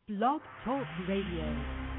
Blog Talk Radio.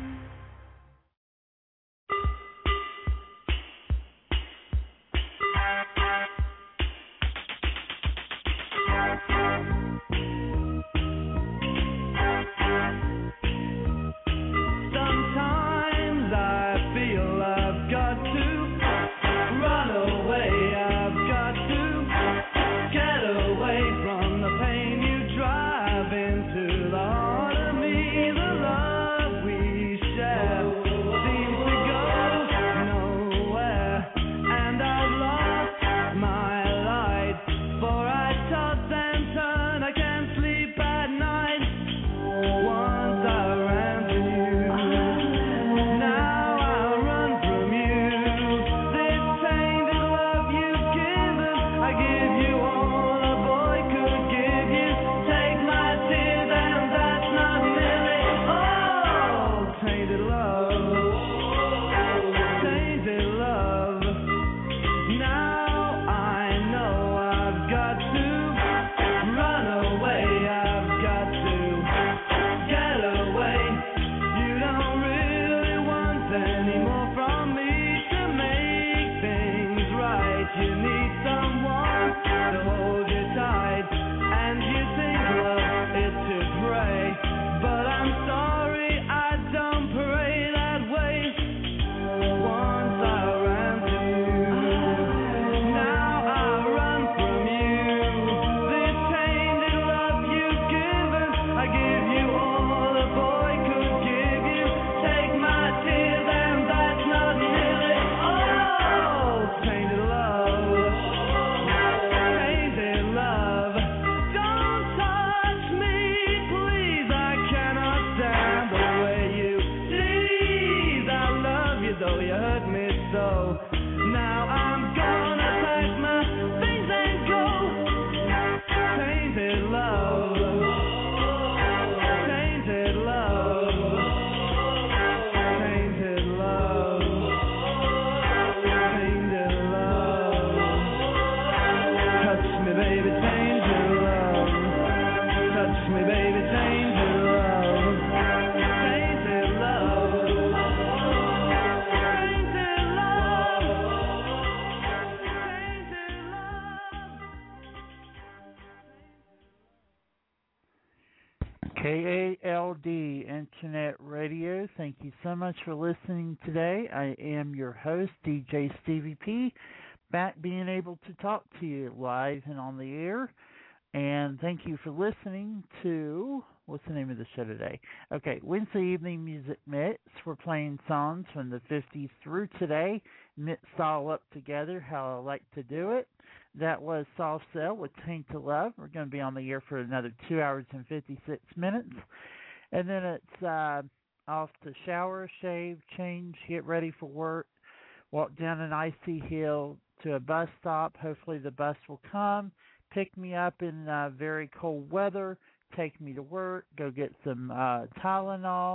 KALD Internet Radio. Thank you so much for listening today. I am your host, DJ Stevie P, back being able to talk to you live and on the air. And thank you for listening to, what's the name of the show today? Okay, Wednesday Evening Music Mix. We're playing songs from the 50s through today, mixed all up together, how I like to do it. That was Soft Cell with Tainted Love. We're going to be on the air for another 2 hours and 56 minutes. And then it's off to shower, shave, change, get ready for work, walk down an icy hill to a bus stop. Hopefully the bus will come, pick me up in very cold weather, take me to work, go get some Tylenol,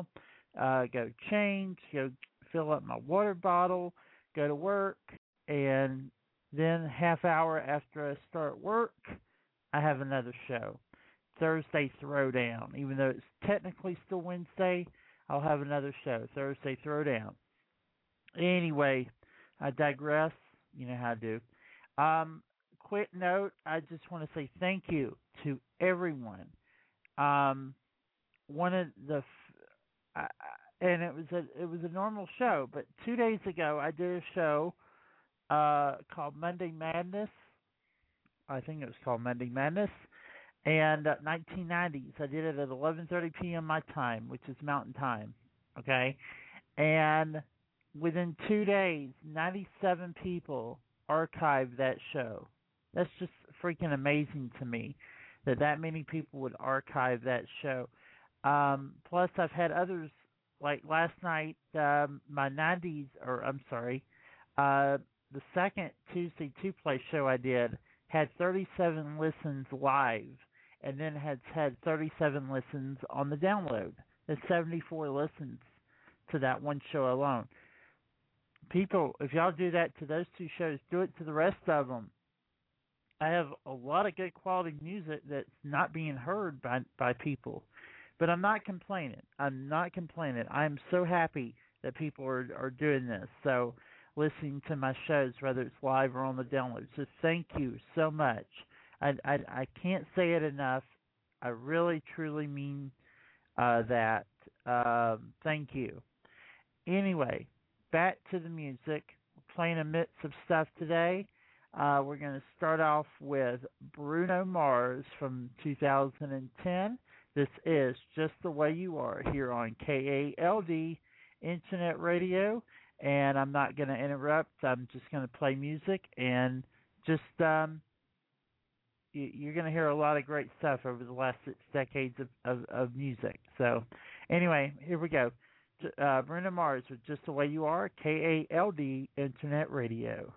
go change, go fill up my water bottle, go to work, and then half hour after I start work, I have another show. Thursday Throwdown. Even though it's technically still Wednesday, I'll have another show. Thursday Throwdown. Anyway, I digress. You know how I do. Quick note, I just want to say thank you to everyone. One of the and it was a normal show, but 2 days ago I did a show called Monday Madness. I think it was called Monday Madness. And 1990s. I did it at 11:30 p.m. my time, which is Mountain Time. Okay? And within 2 days, 97 people archived that show. That's just freaking amazing to me that many people would archive that show. Plus, I've had others, like last night, my 90s, the second Tuesday two-play show I did had 37 listens live, and then had 37 listens on the download. There's 74 listens to that one show alone. People, if y'all do that to those two shows, do it to the rest of them. I have a lot of good quality music that's not being heard by people. But I'm not complaining. I'm not complaining. I'm so happy that people are doing this. So listening to my shows, whether it's live or on the download. So thank you so much. I can't say it enough. I really truly mean that. Thank you. Anyway, back to the music. We're playing a mix of stuff today. We're going to start off with Bruno Mars from 2010. This is Just the Way You Are here on KALD Internet Radio. And I'm not going to interrupt. I'm just going to play music and just you're going to hear a lot of great stuff over the last 6 decades of music. So anyway, here we go. Bruno Mars with Just the Way You Are, KALD Internet Radio.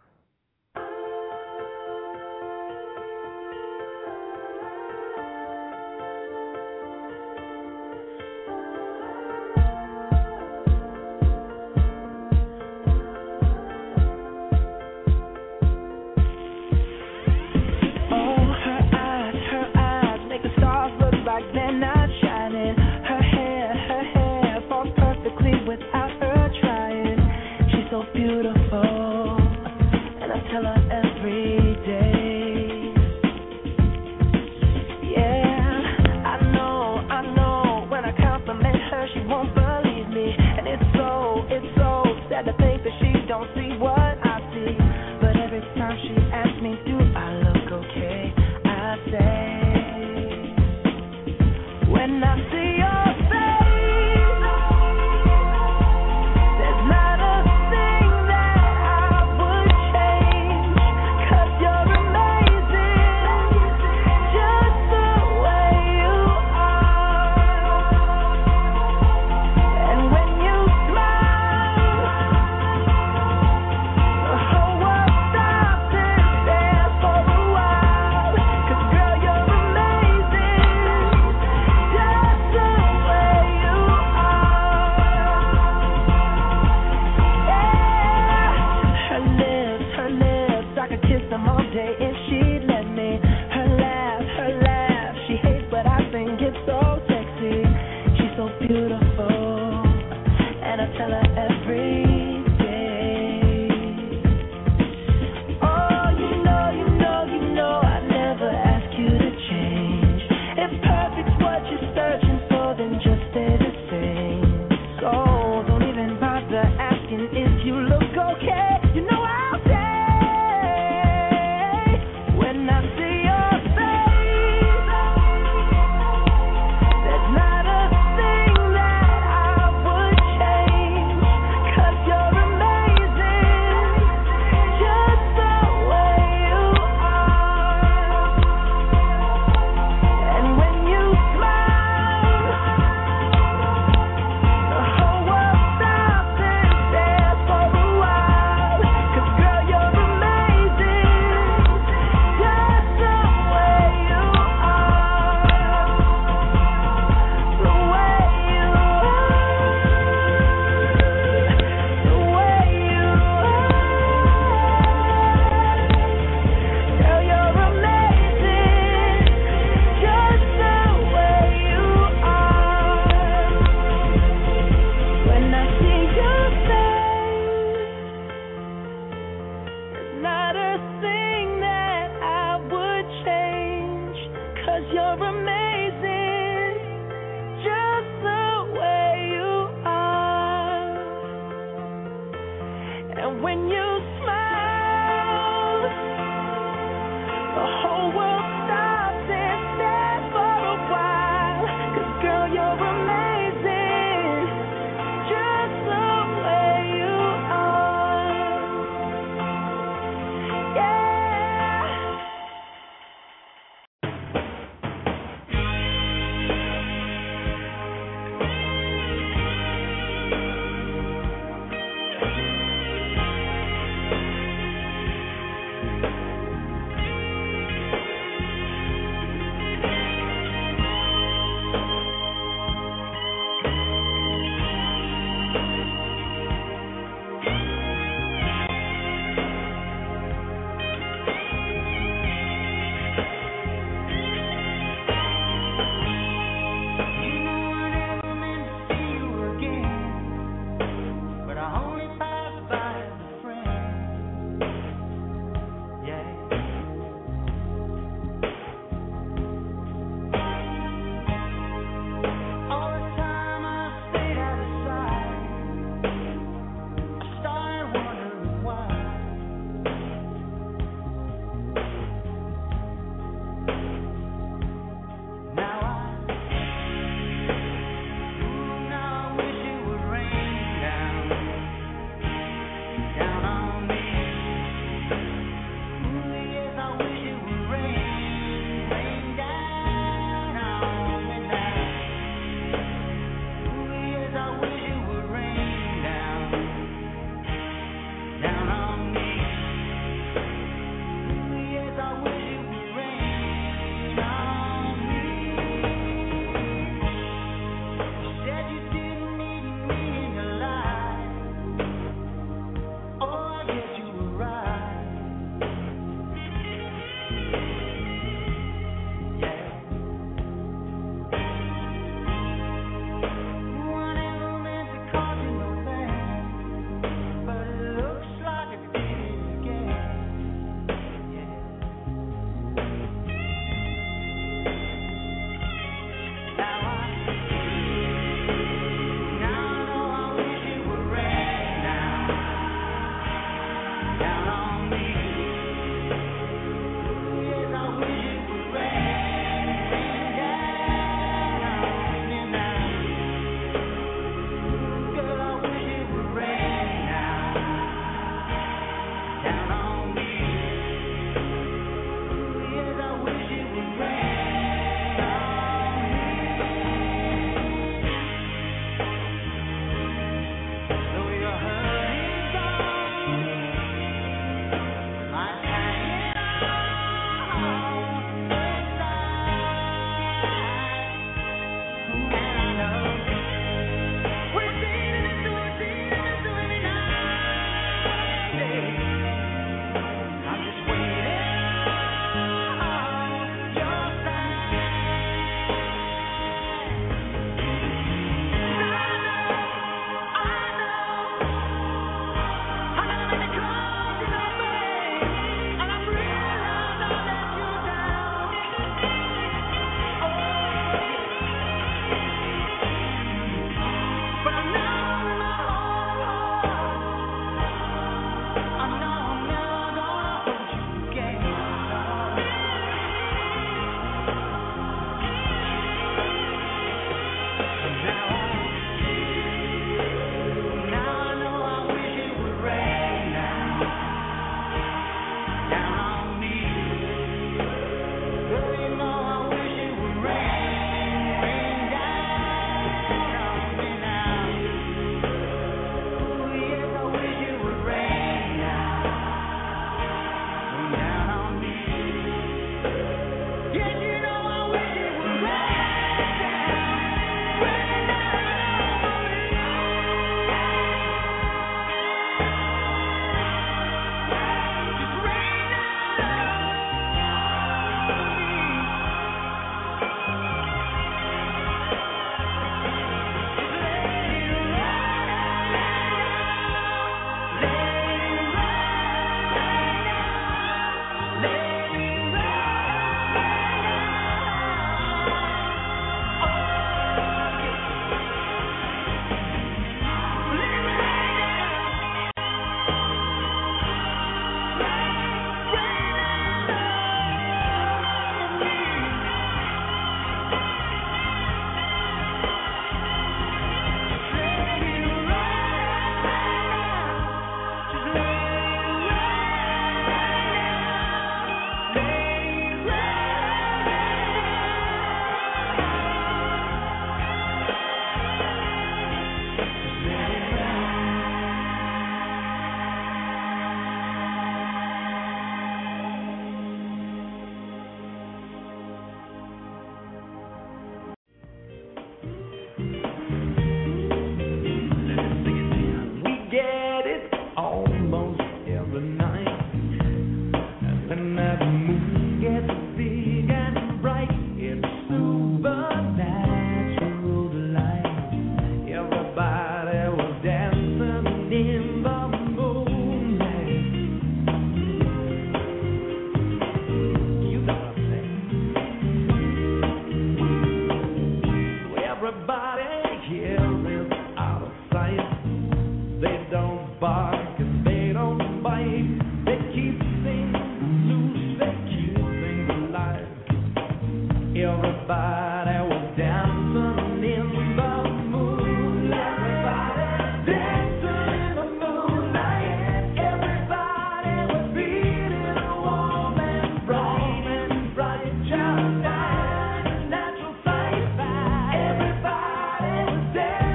Everybody was there.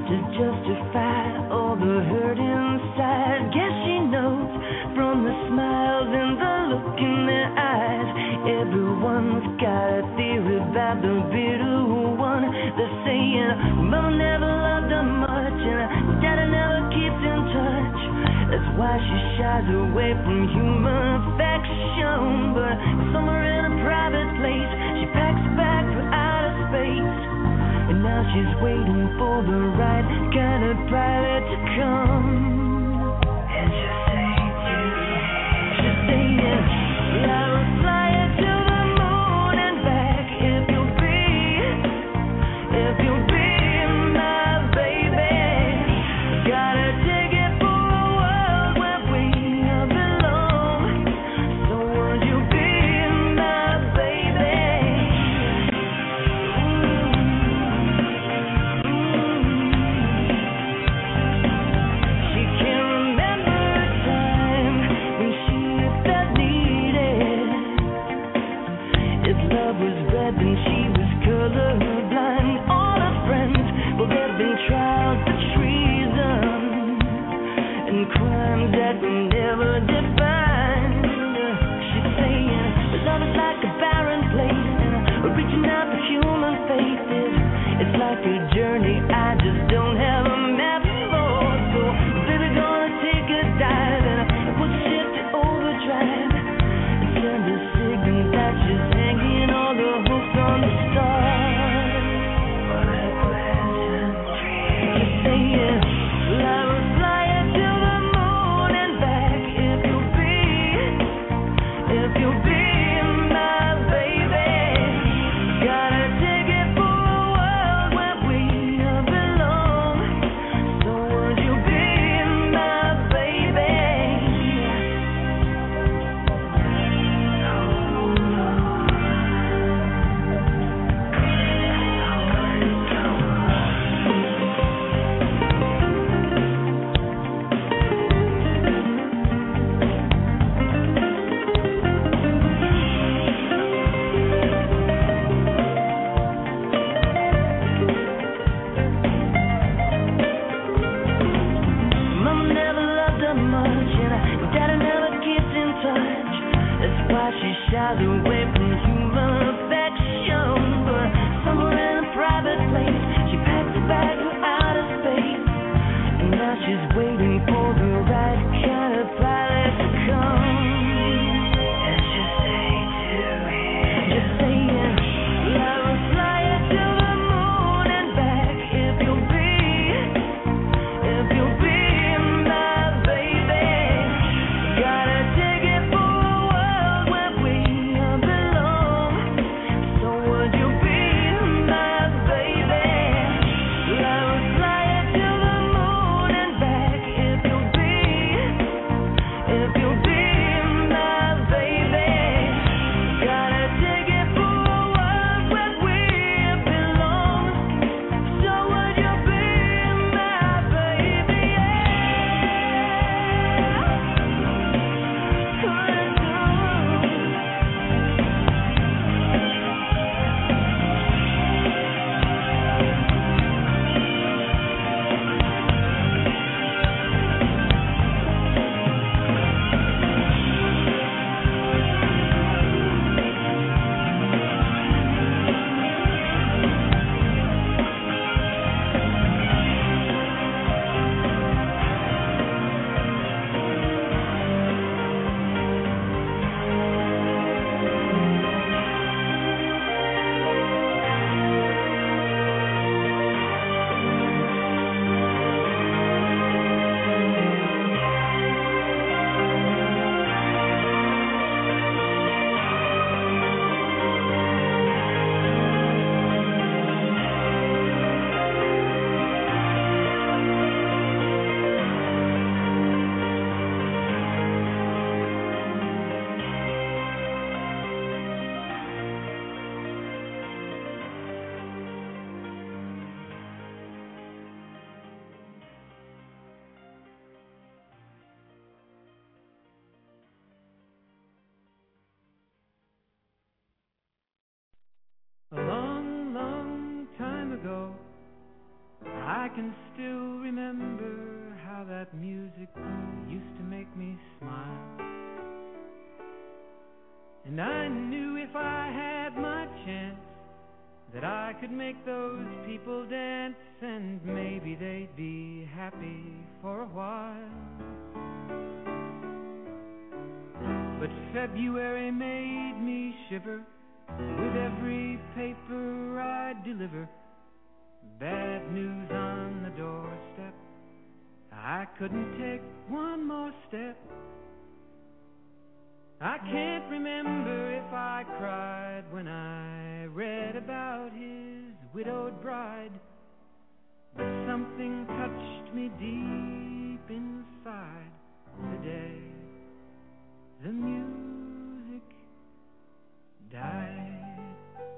to justify all the hurt inside. Guess she knows from the smiles and the look in their eyes. Everyone's got a theory about the bitter one. They're saying Mama never loved her much and Daddy never keeps in touch. That's why she shies away from human affection. But somewhere in a private place, she packs a bag for outer space. And now she's waiting for the right kind of pilot to come. And she'll say to me, she's saying, I will fly you to the moon and back if you'll be my baby. Got a ticket for a world where we belong. So would you be my baby? She can't remember a time when she felt needed. If love was red, then she was colorblind. All her friends, well, there've been trials for treason and crimes that we never defined. She's saying, love is like a barren place, and reaching out for human faces. It's like a journey I just don't have a map for. So, baby, gonna take a dive and put shit to overdrive and send a signal that she's hanging all the hooks on the stars. What a pleasant dream. She's saying, I will fly you to the moon and back if you'll be my baby. Got a ticket for a world where we belong. So would you be my baby? Mama never loved her much, and Daddy never keeps in touch. That's why she shies away from human affection. But somewhere in a private place, she packs a bag for outer space. And now she's waiting for the right kind of pilot to come. And she'll say to me, just saying, I will fly you to the moon and back if you'll be my baby. Got a ticket for a world where we belong. So would you be my baby? I will fly you to the moon and back if you'll be my baby. Got a ticket for a world where we belong. So would you be my baby? A long, long time ago, I I can still remember how that music used to make me smile. And I knew if I had my chance that I could make those people dance, and maybe they'd be happy for a while. But February made me shiver with every paper I deliver. Bad news on the doorstep, I couldn't take one more step. I can't remember if I cried when I read about his widowed bride, but something touched me deep inside the day the music died.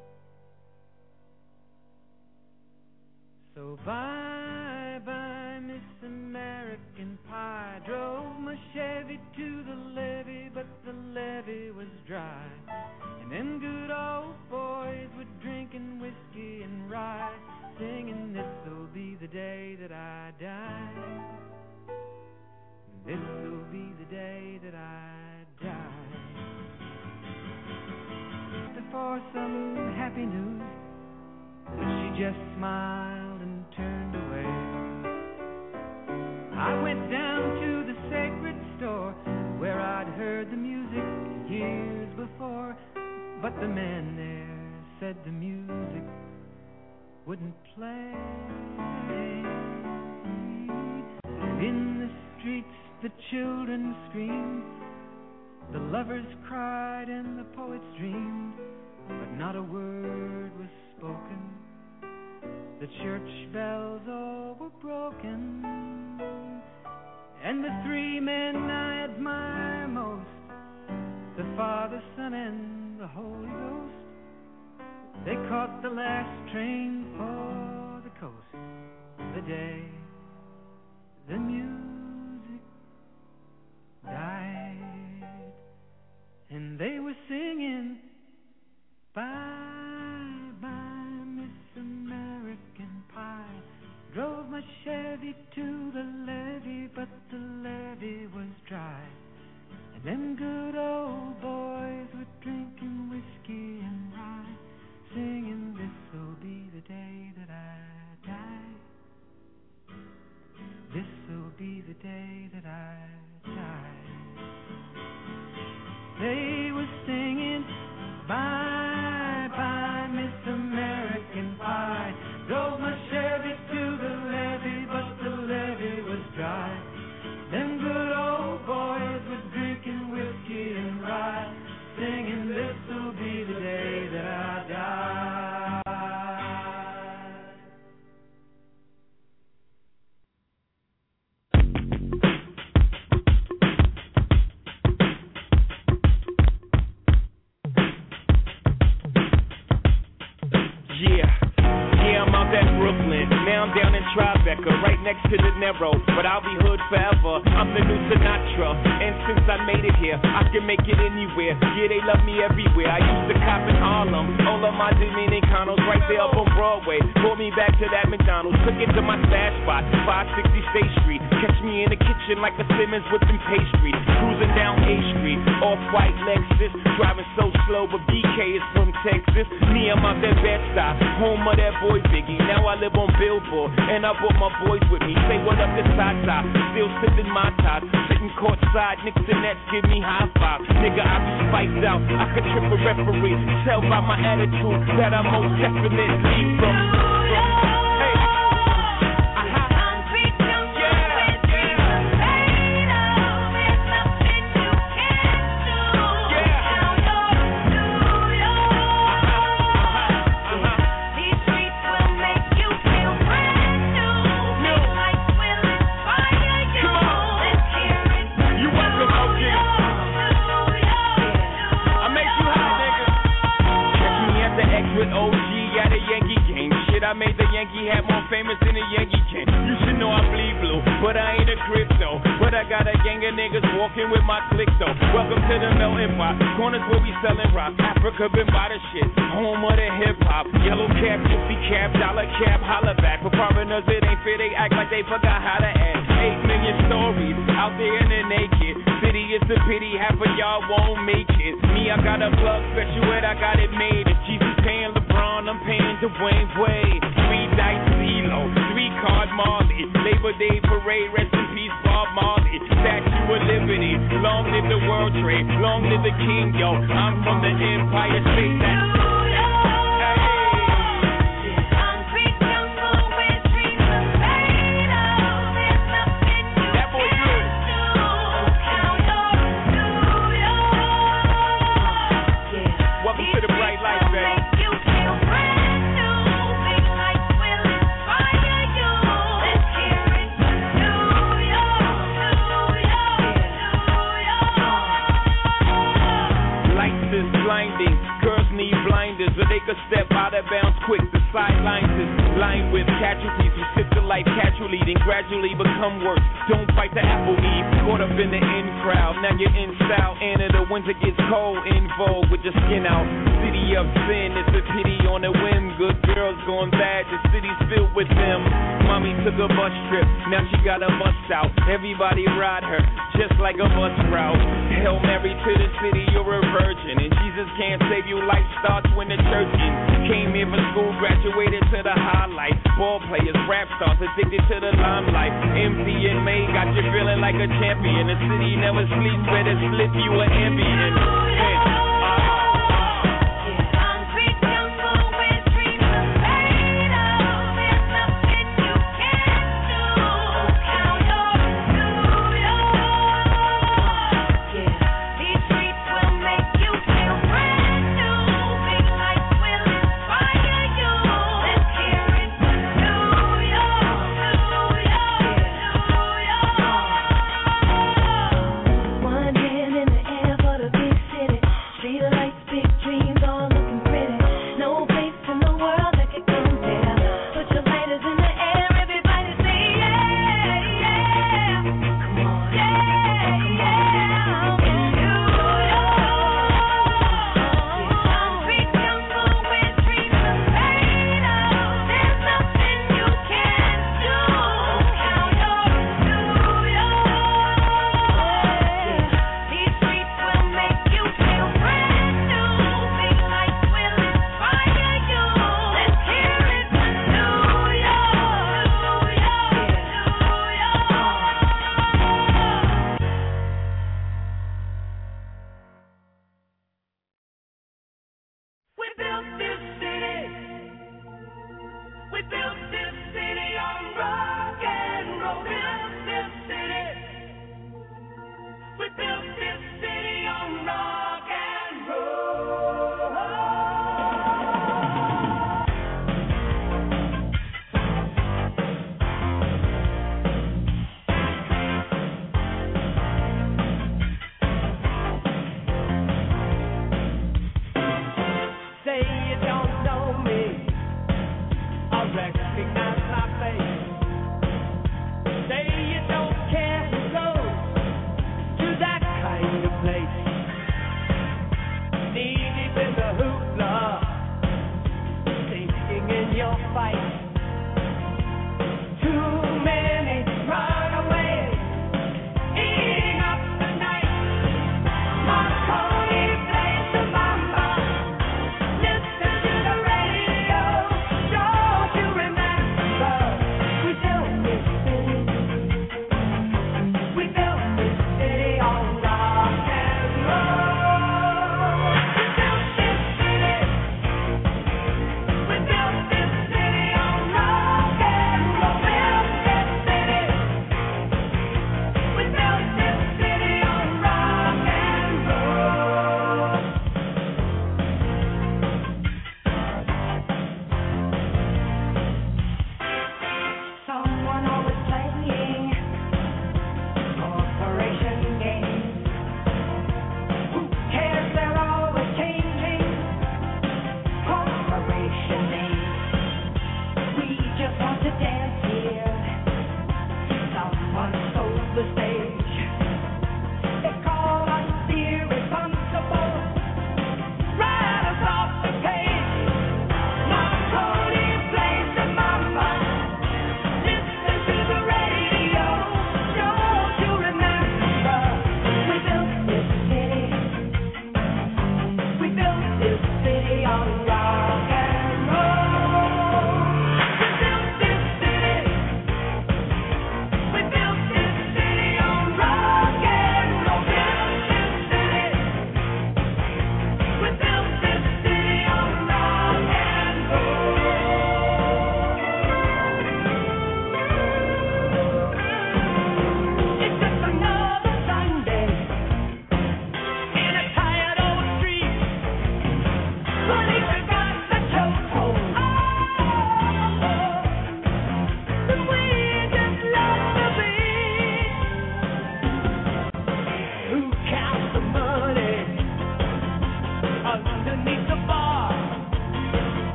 So bye-bye, Miss American Pie. Drove my Chevy to the levee, but the levee was dry. And them good old boys were drinking whiskey and rye, singing, this'll be the day that I die. This'll be the day that I die. For some happy news, but she just smiled and turned away. I went down to the sacred store where I'd heard the music years before, but the man there said the music wouldn't play. And in the streets the children screamed, the lovers cried and the poets dreamed, but not a word was spoken. The church bells all were broken, and the three men I admire most, the Father, Son, and the Holy Ghost, they caught the last train for the coast the day the music died. And they were singing, bye-bye, Miss American Pie. Drove my Chevy to the levee, but the levee was dry. And them good old boys were drinking whiskey and rye, singing, this'll be the day that I die. This'll be the day that I die. They were singing, bye-bye, Miss American Pie. Drove my Chevy to the levee, but the levee was dry. Them good old boys were drinking whiskey and rye, singing, this'll be the day that I die. Yeah, I'm out at Brooklyn. Now I'm down in Tribeca, right next to the Narrow, but I'll be hood forever. I'm the new Sinatra, and since I made it here, I can make it anywhere. Yeah, they love me everywhere. I used to cop in Harlem, all of my Dominicanos right there up on Broadway. Pulled me back to that McDonald's, took it to my stash spot, 560 State Street. Catch me in the kitchen like a Simmons whipping pastry. Cruising down A Street, off-white Lexus, driving so slow, but BK is from Texas. Me, I'm out that Bed-Stuy, home of that boy Biggie. Now I live on Billboard, and I brought my boys with me. Say what up to Tata, still sipping my top, sitting courtside, Knicks and Nets give me high five. Nigga, I be spiced out, I could trip a referee. Tell by my attitude that I most definitely from. I made the Yankee weekend. You should know I bleed blue, but I ain't a crypto. But I got a gang of niggas walking with my click though. Welcome to the melting pot, corners where we selling rock. Africa been by the shit, home of the hip hop. Yellow cap, gypsy cap, dollar cap, holla back. For foreigners it ain't fair, they act like they forgot how to act. 8 million stories out there in the naked city. It's a pity half of y'all won't make it. Me, I got a plug special ed, I got it made. If Jesus paying LeBron, I'm paying Dwayne Wade. 3 dice CeeLo, 3 card Marley. Labor Day parade, rest in peace Bob Marley. Statue of Liberty, long live the World Trade, long live the King, yo. I'm from the Empire State. That's so they could step out of bounds quick. The sidelines is lined with casualties who sip the life casually, then gradually become worse. Don't fight the apple eve, caught up in the in crowd. Now you're in style, and the winter gets cold, in vogue with your skin out. City of sin, it's a pity on a whim. Good girls going bad, the city's filled with them. Mommy took a bus trip, now she got a bus out. Everybody ride her, just like a bus route. Hail Mary to the city, you're a virgin, and Jesus can't save you. Life starts when the church ends. Came here for school, graduated to the highlight. Ball players, rap stars, addicted to the limelight. MC and May got you feeling like a champion. The city never sleeps, better slip you an ambient.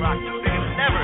rock the city, but never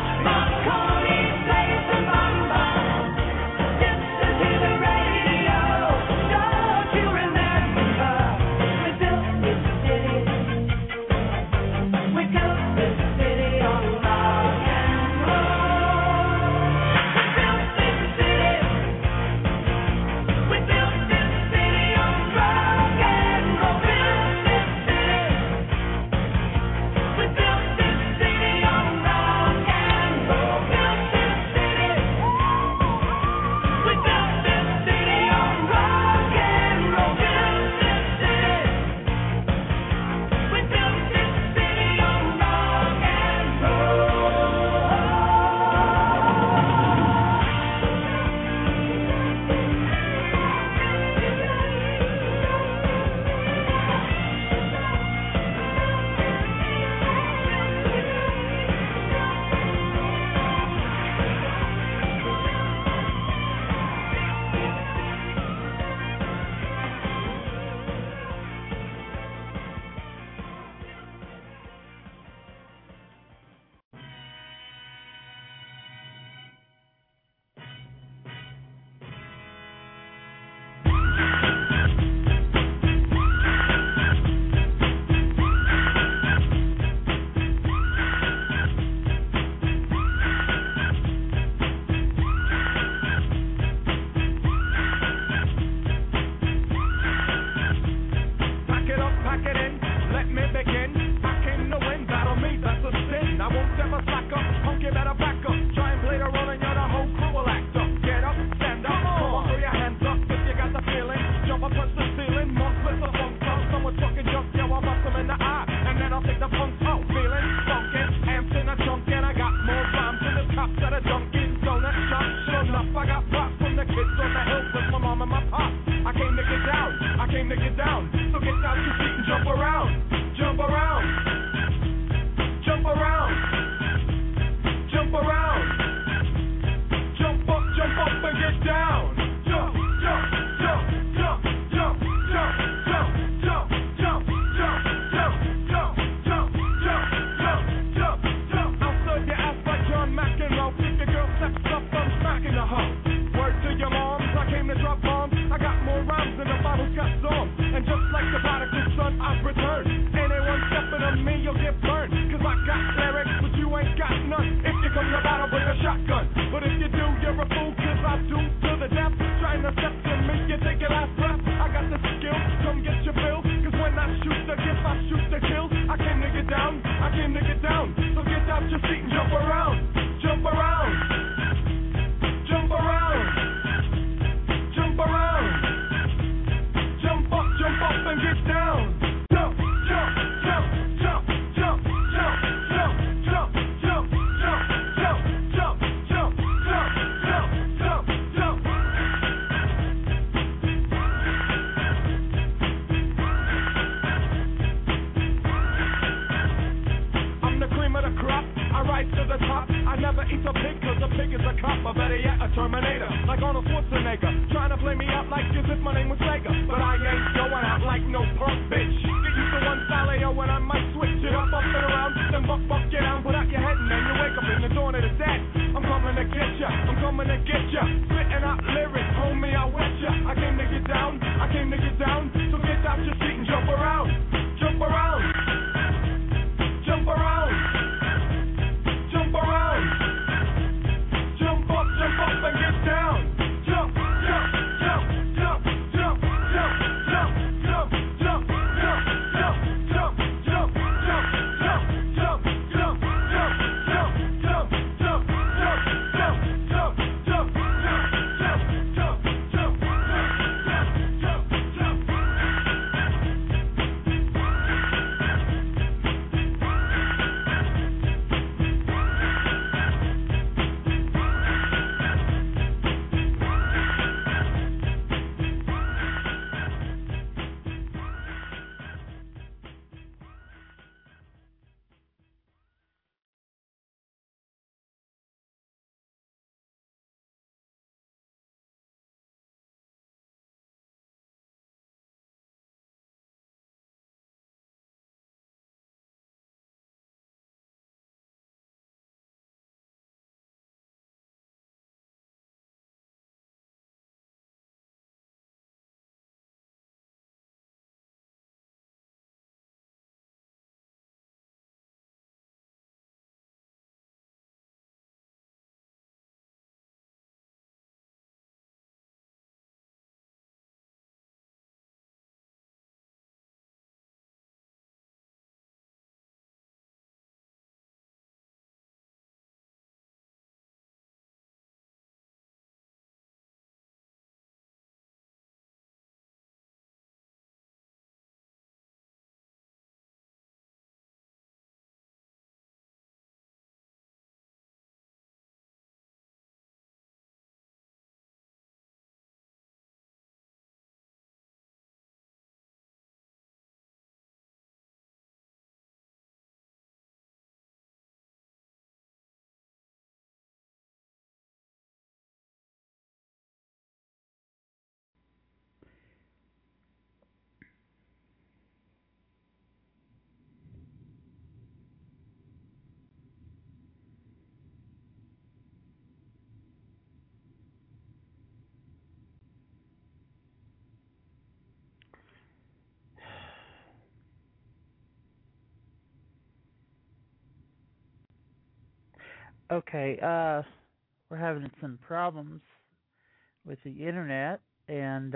Okay, we're having some problems with the internet, and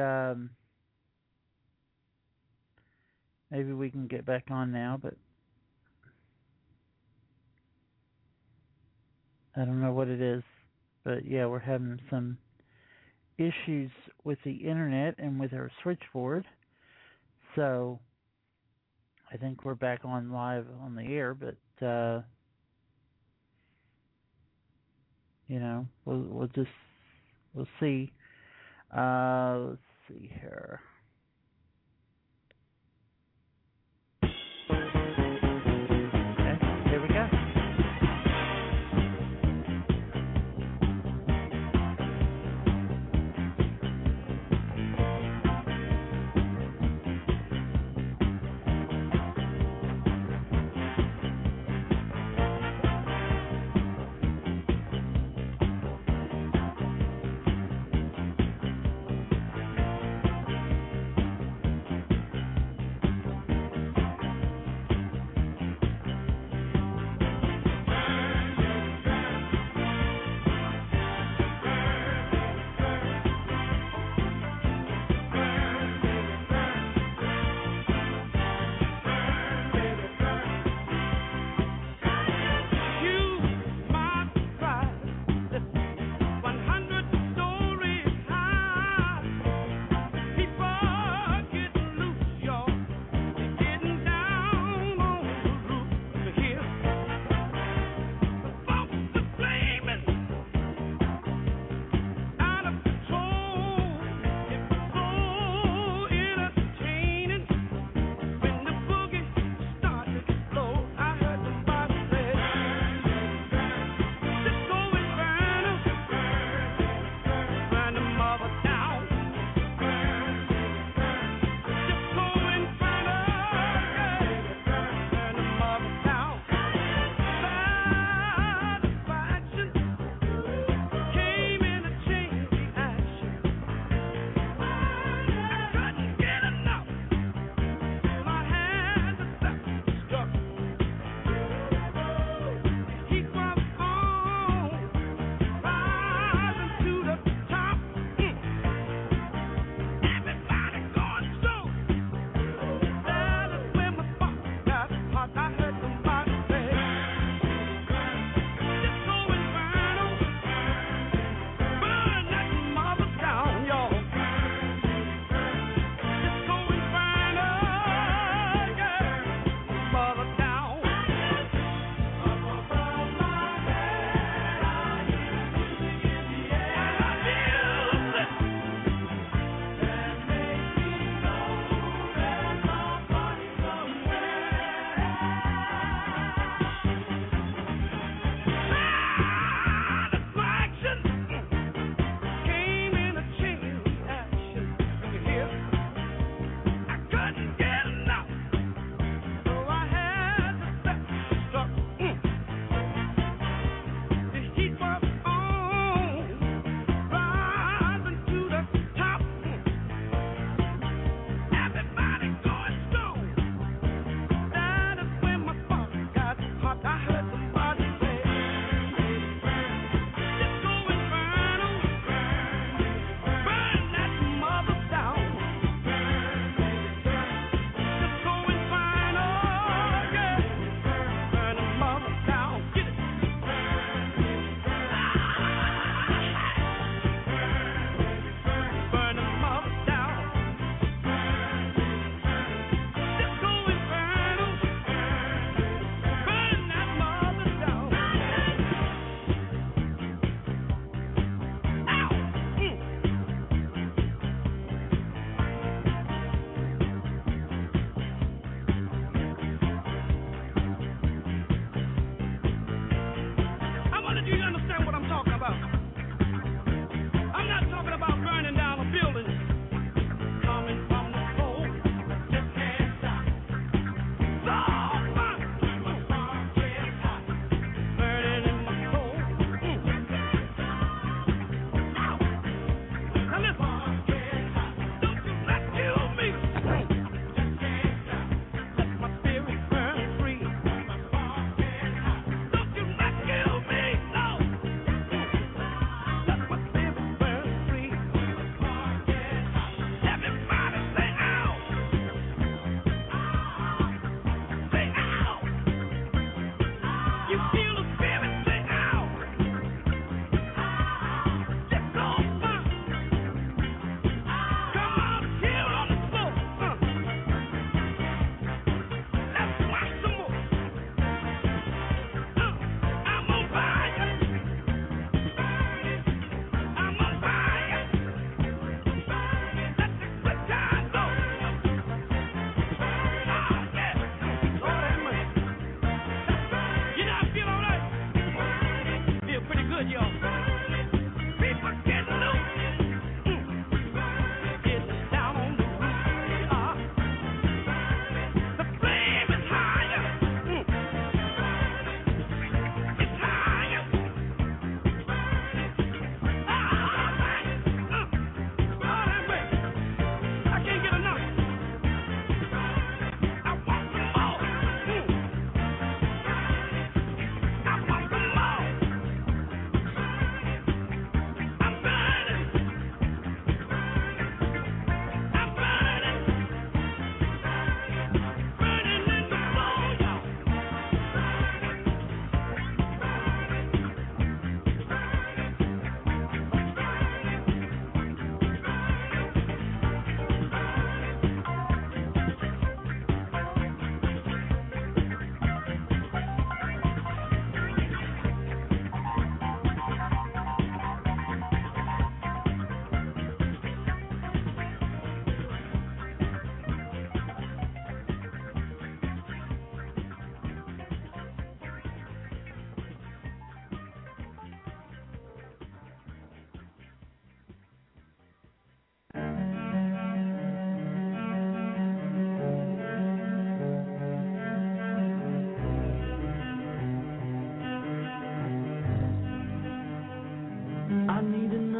maybe we can get back on now, but I don't know what it is. But yeah, we're having some issues with the internet and with our switchboard. So I think we're back on live on the air, but we'll see. Let's see here. Okay, here we go.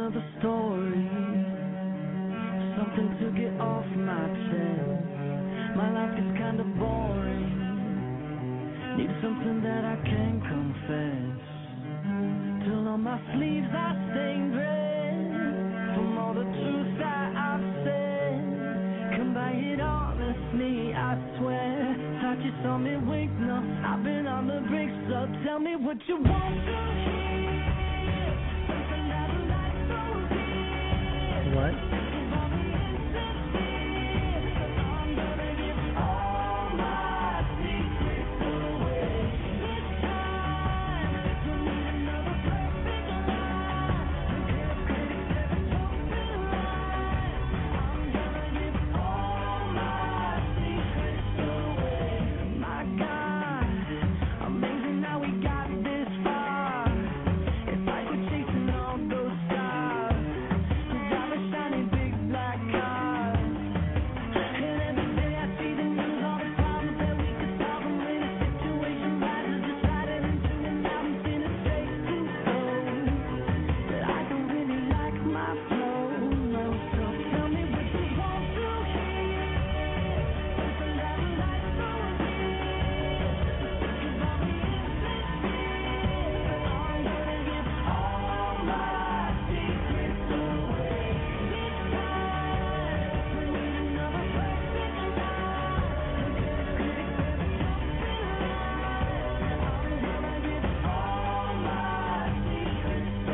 another story, something to get off my chest. My life is kind of boring, need something that I can confess. Till on my sleeves I stained red from all the truth that I've said. Come by it honestly, I swear. Thought you saw me wink, no, I've been on the brink. So tell me what you want to hear. Something that I like so dear. What? I'm gonna give all my secrets away. This time, don't need another perfect lie. Don't care if critics ever told me lies. I'm gonna give all my secrets away. My God, amazing how we got this far. It's like we're chasing all those stars, driving shiny big black cars. And every day I see the news, all the problems that we could solve. And when a situation rises, just write it into an album, send it straight to gold. But I don't really like my flow, no. So tell me what you want to hear. Something that I like so dear. Cause I'll be insincere. I'm gonna give all my secrets away. This time, don't need another perfect lie. Don't care if critics ever told me lies. I'm gonna give all my secrets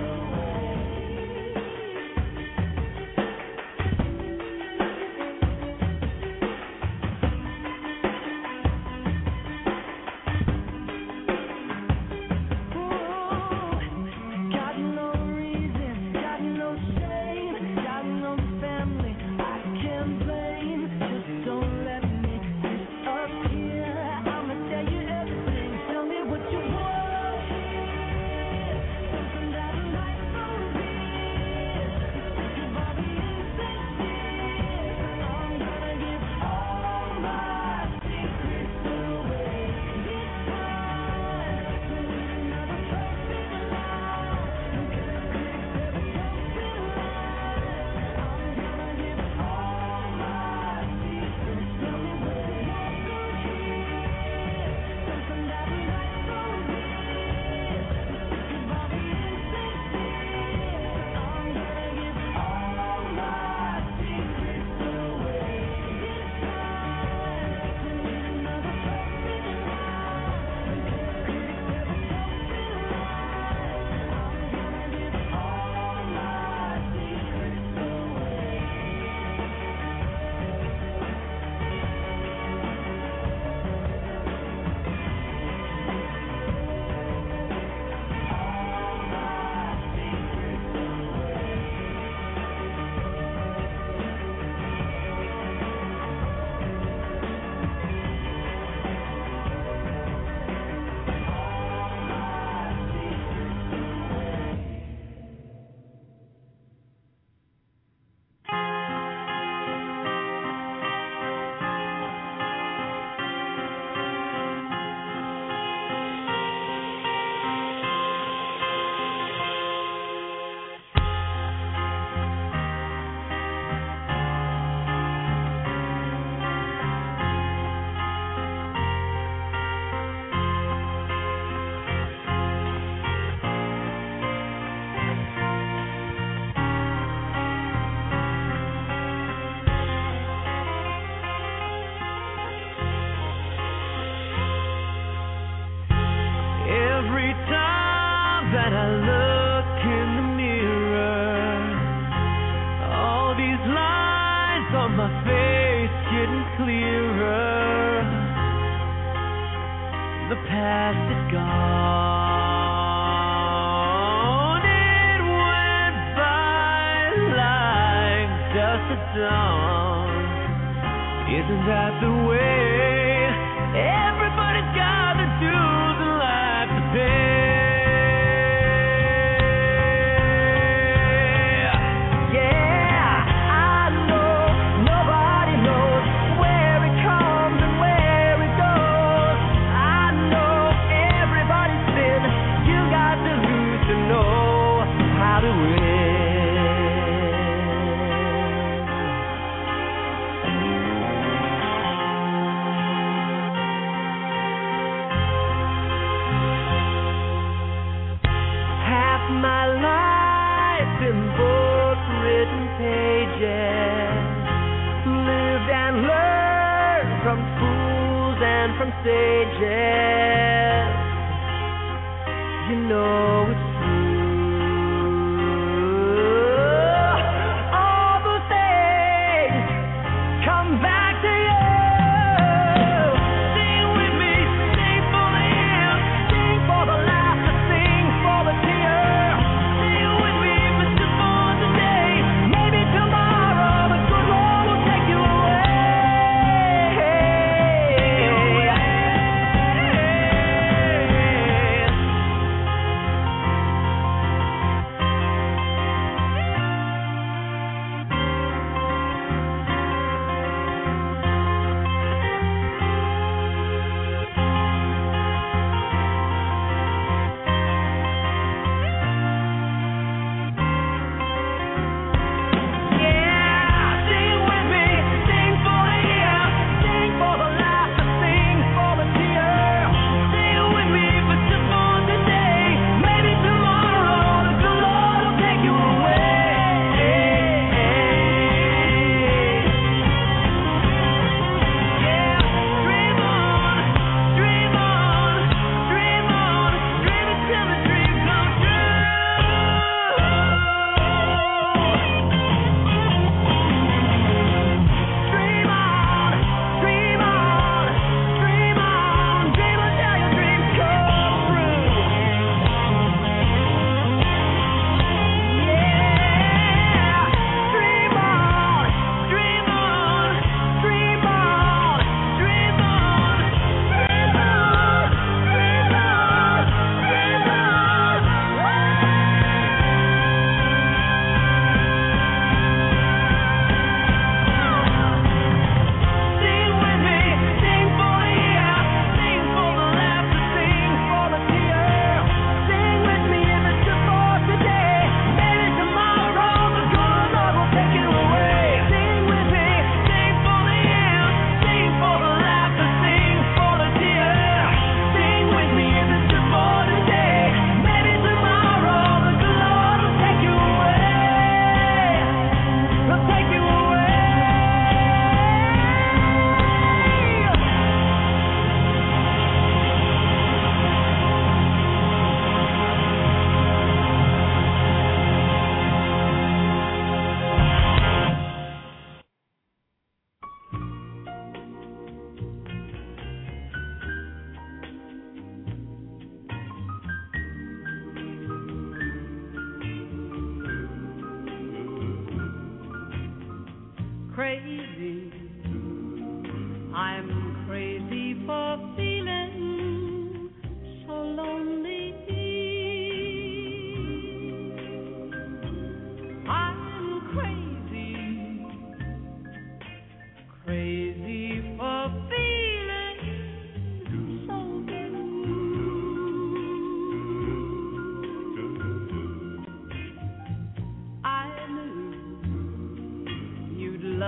got no reason, got no shame, got no family I can blame. Just don't let me disappear. I'ma tell you everything. Tell me what you want to hear. Something that I like so dear. Cause I'll be insincere. I'm gonna give all my secrets away. This time, don't need another perfect lie. Don't care if critics ever told me lies. I'm gonna give all my secrets. Tell me what you want to hear. Something that I like so dear. Cause I'll be insincere. I'm gonna give all my secrets away. This time, don't need another perfect lie. Don't care if critics ever told me lies. I'm gonna give all my secrets away. Every time that I look in the mirror, all these lines on my face getting clearer. The past is gone. It went by like just a dawn. Isn't that the way everybody's got to do the life to pay? Yeah, I know nobody knows where it comes and where it goes. I know everybody's been. You got to lose to know how to win.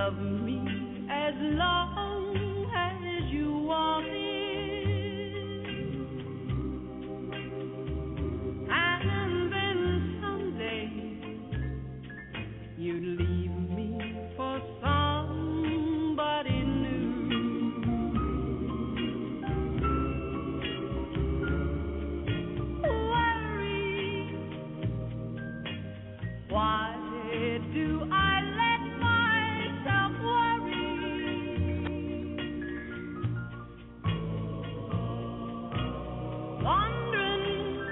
love me as long as you want it. And then someday you'd leave me for somebody new. Worry, why do I let myself worry? Wondering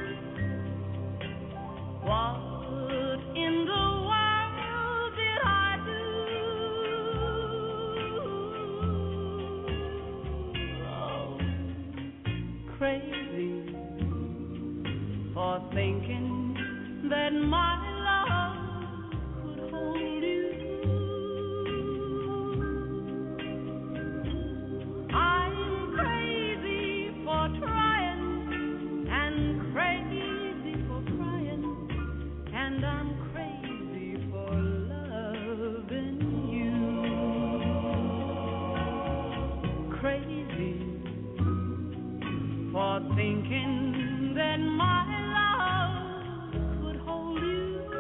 what in the world did I do? Oh, crazy for thinking that my love could hold you. I'm crazy for trying and crazy for crying, and I'm crazy for loving you. Crazy for thinking that my love could hold you.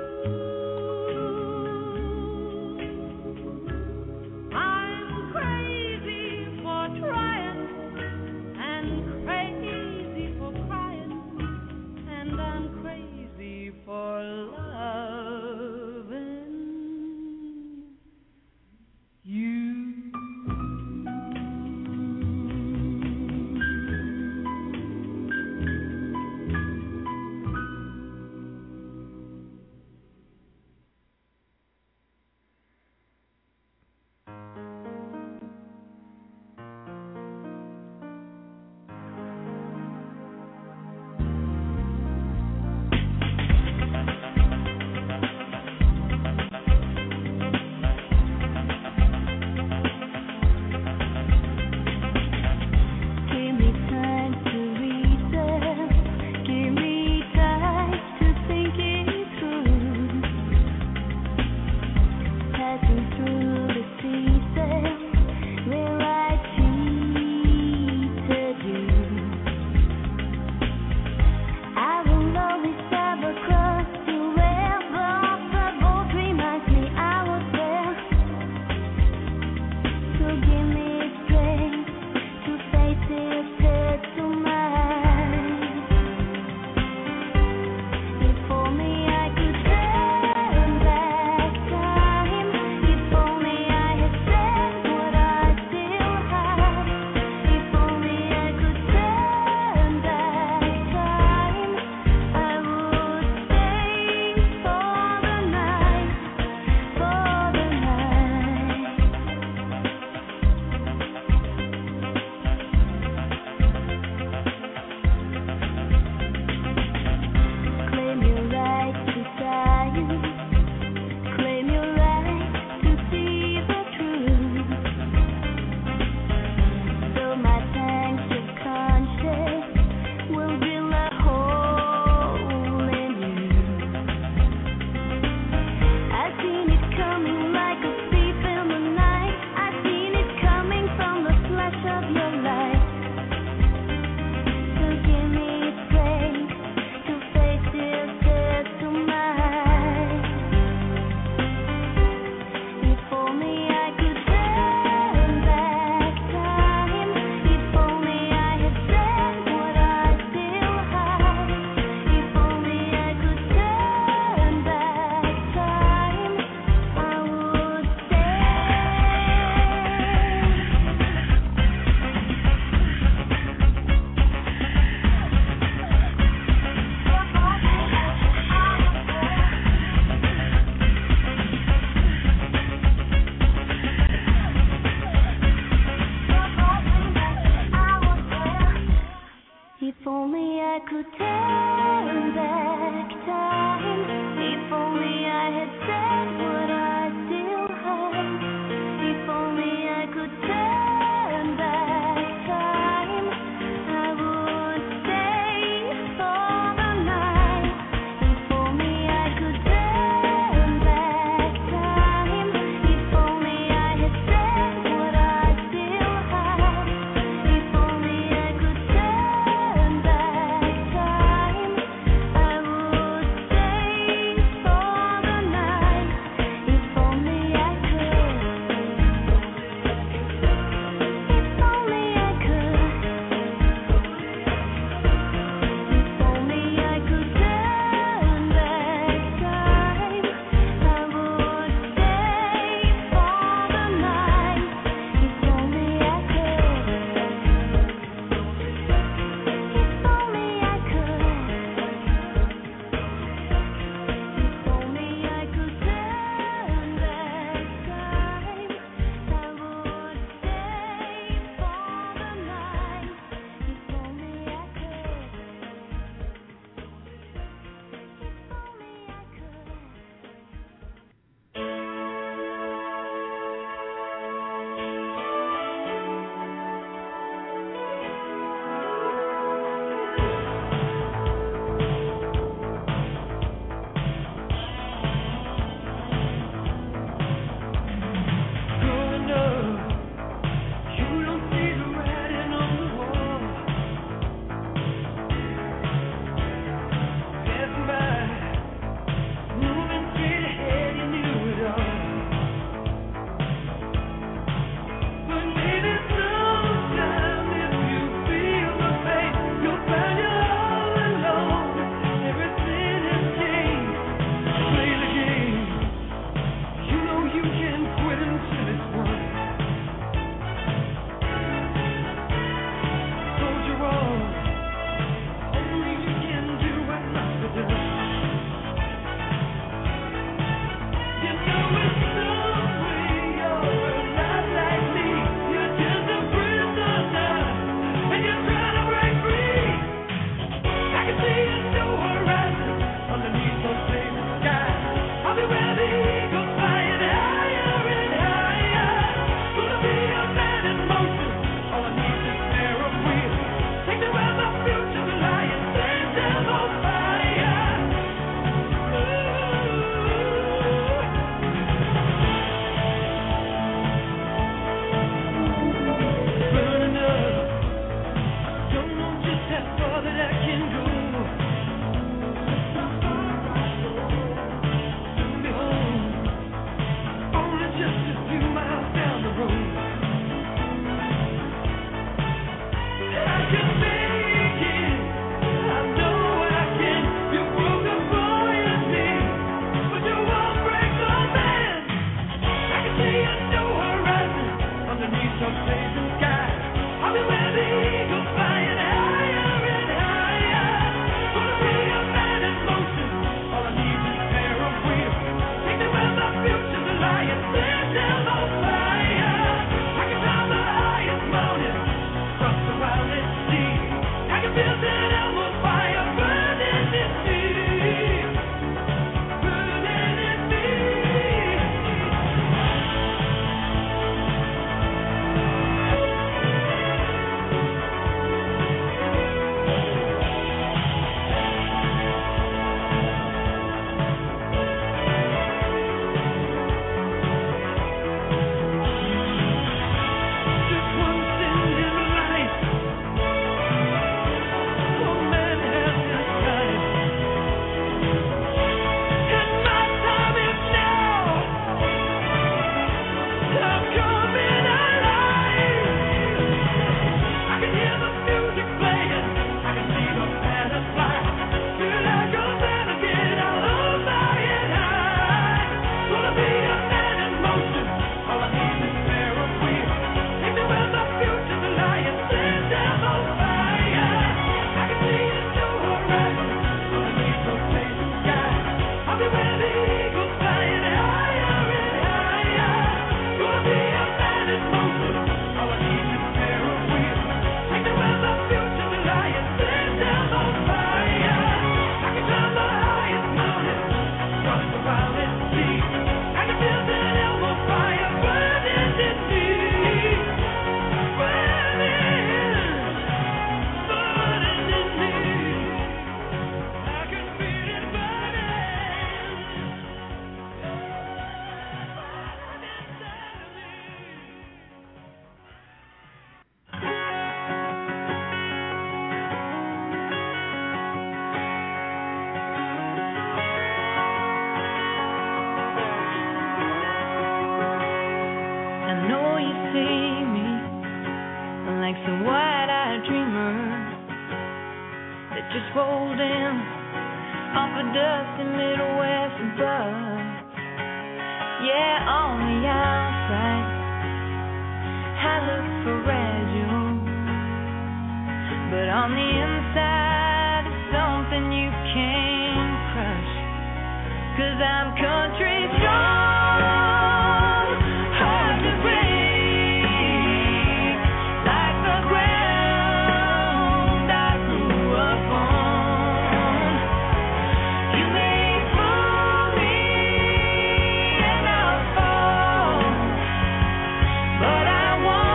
just rolled in off a dusty Midwest bus. Yeah, on the outside I look fragile, but on the inside it's something you can't crush. 'Cause I'm country strong, hard to break, like the ground I grew up on. You may fool me and I'll fall, but I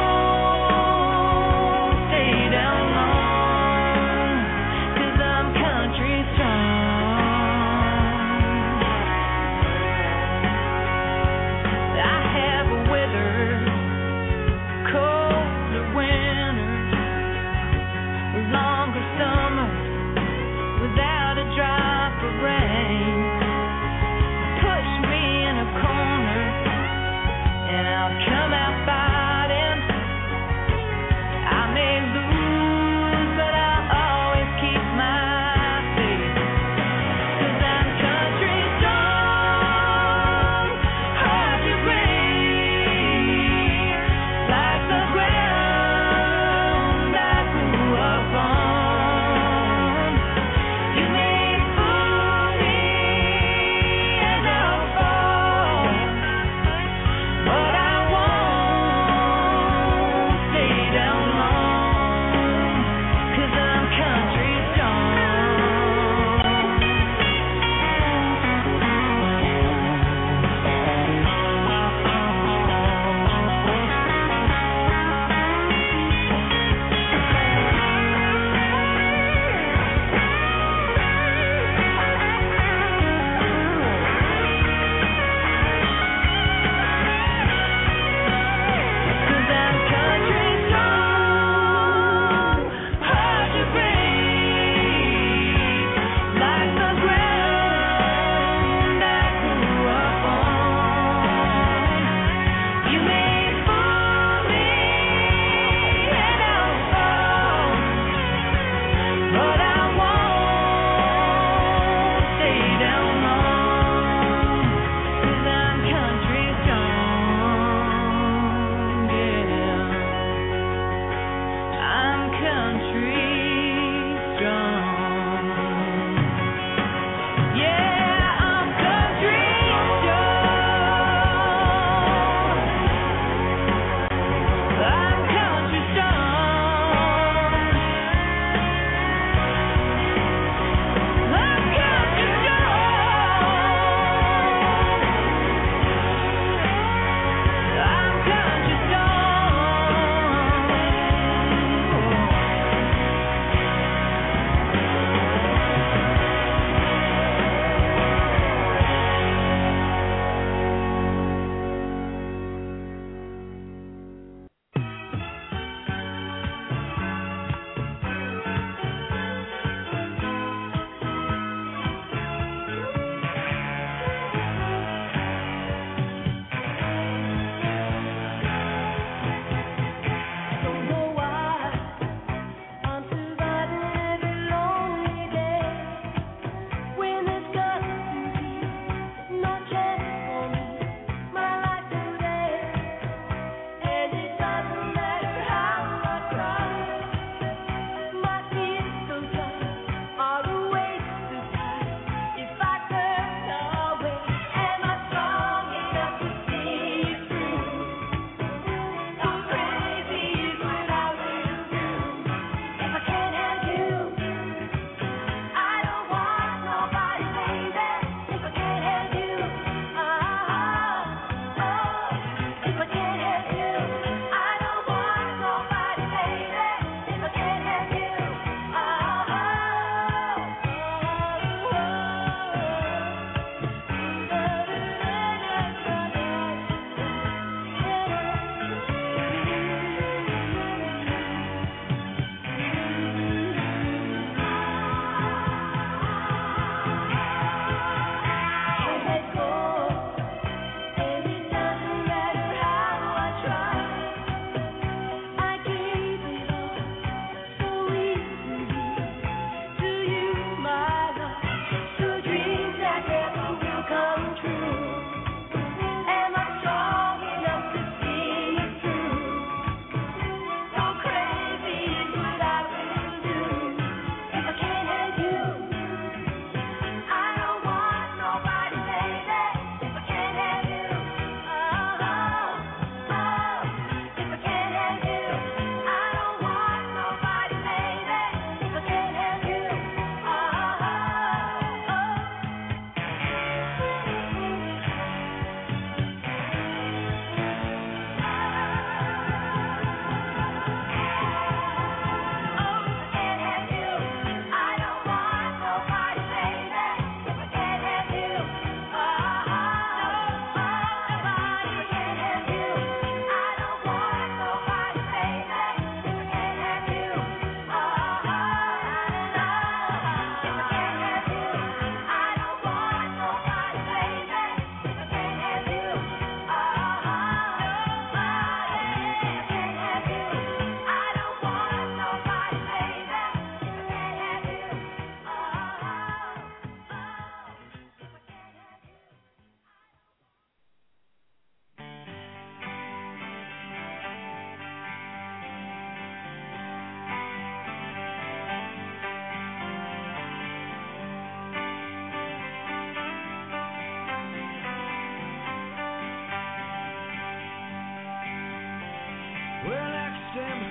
won't stay down long, 'cause I'm country strong.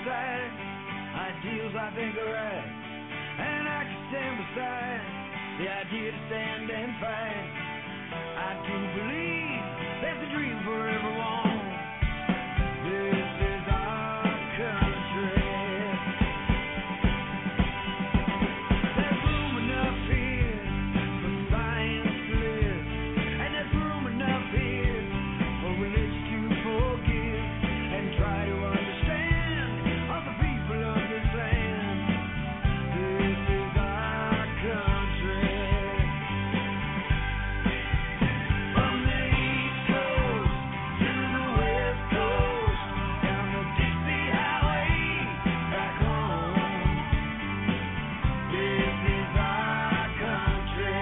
side ideals I think are right, and I can stand beside the idea to stand and fight. I do believe there's a dream for everyone. This is our country. There's room enough here for science to live, and there's room enough here for religion to forgive and try to understand all the people of this land. This is our country. From the East Coast to the West Coast, down the Dixie Highway, back home. This is our country.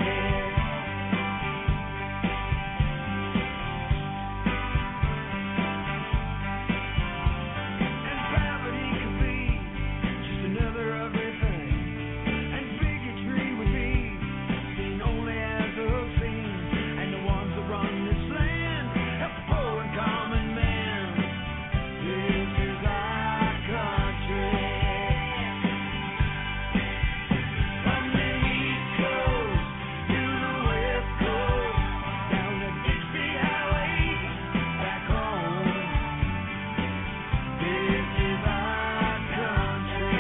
And gravity could be just another ugly thing, and bigotry would be seen only as obscene, and the ones that run this land have the poor and common man. This is our country. From the East Coast to the West Coast, down the Dixie Highway, back home. This is our country.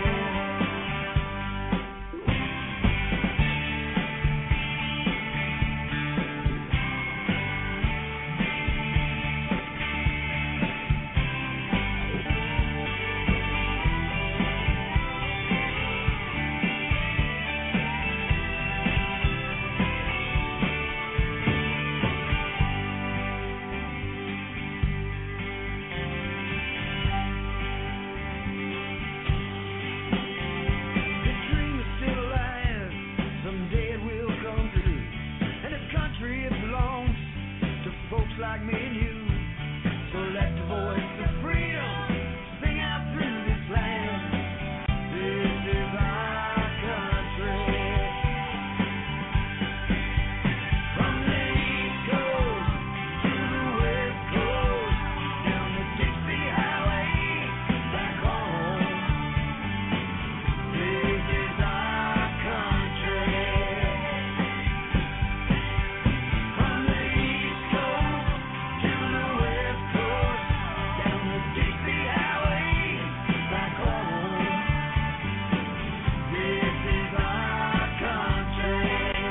The dream is still alive, someday it will come true. And this country, it belongs to folks like me and you. So let the voice of freedom sing out through this land. This is our country. From the East Coast to the West Coast, down the Dixie Highway, back home. This is our country. From the East Coast to the West Coast, down the Dixie Highway, back home. This is our country.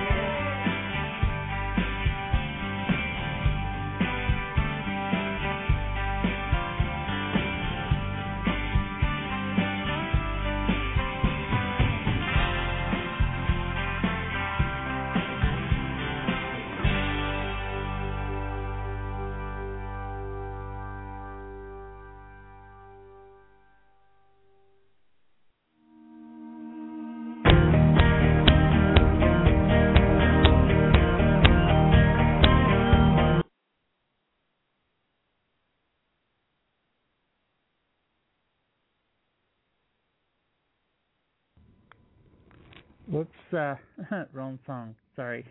Whoops, wrong song. Sorry.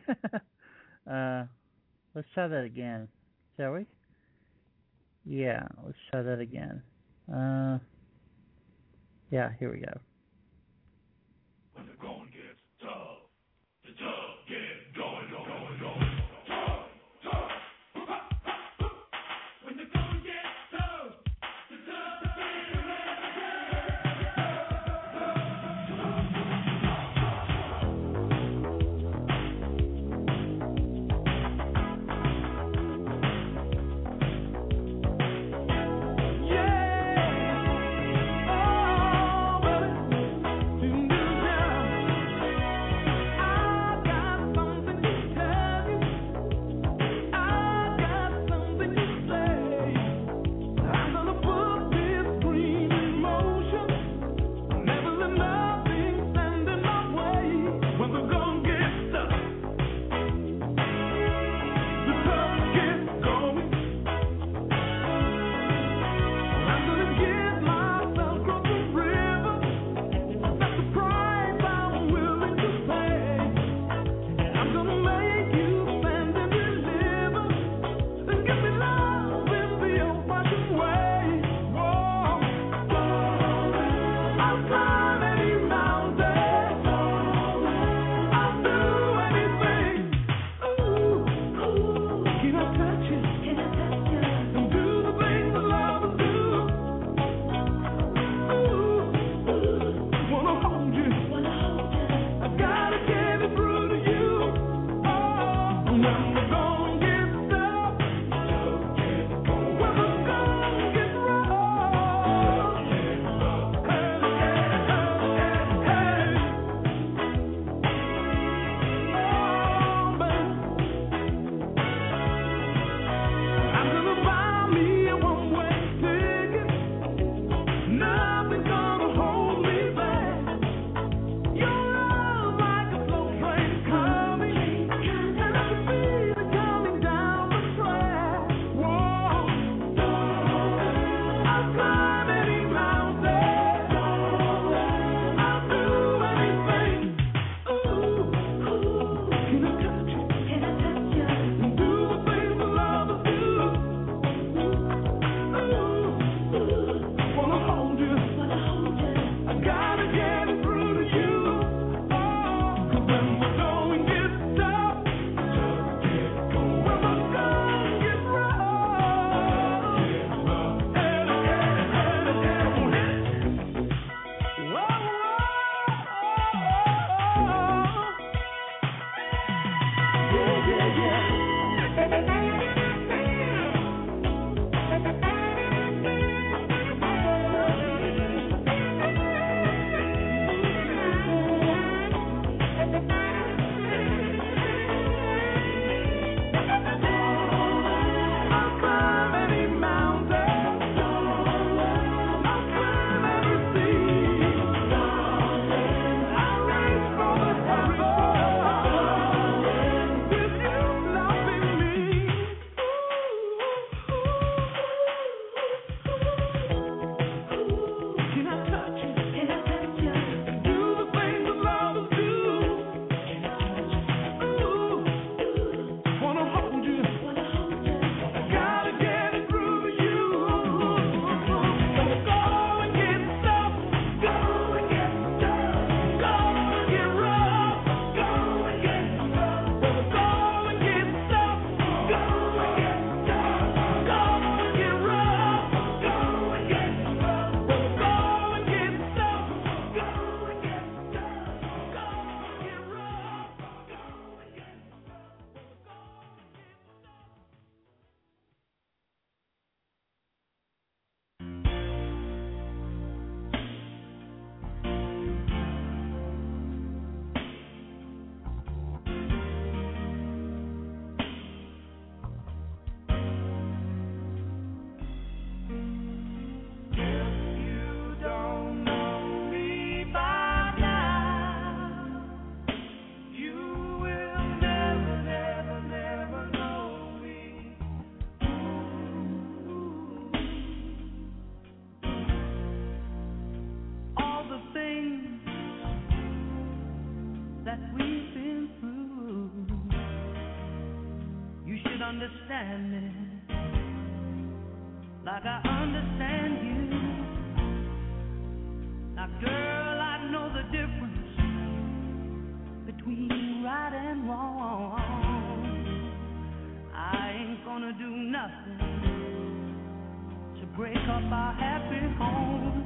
Let's try that again, shall we? Yeah, let's try that again. Yeah, here we go. When the going gets tough, the tough get going, going, going. Tough, tough. When the going gets tough, the tough get Yeah, oh, baby. understand me like I understand you. Now, girl, I know the difference between right and wrong. I ain't gonna do nothing to break up our happy home.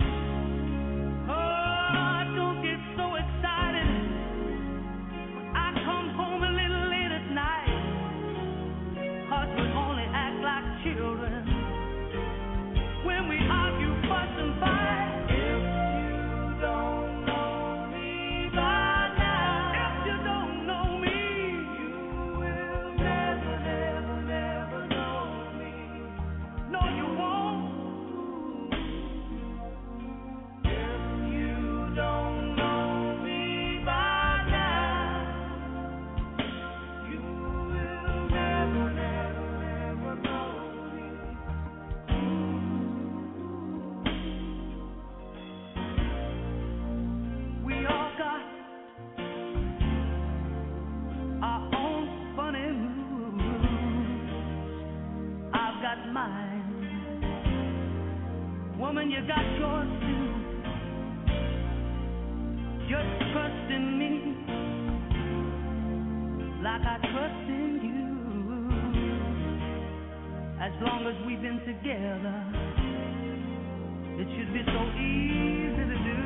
Oh, don't get so excited when I come home a little late at night. 'Cause we only act like children when we argue, fuss and fight. If you don't know me by now, if you don't know me, you will never, never, never know me. No, you won't. If you don't know me by now, you will never, never, never know me. We all got our own funny moves. I've got mine. Woman, you got yours too. Just trust in me like I trust in you. As long as we've been together, it should be so easy to do.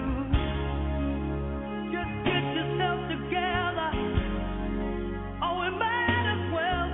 Just get yourself together, or we might as well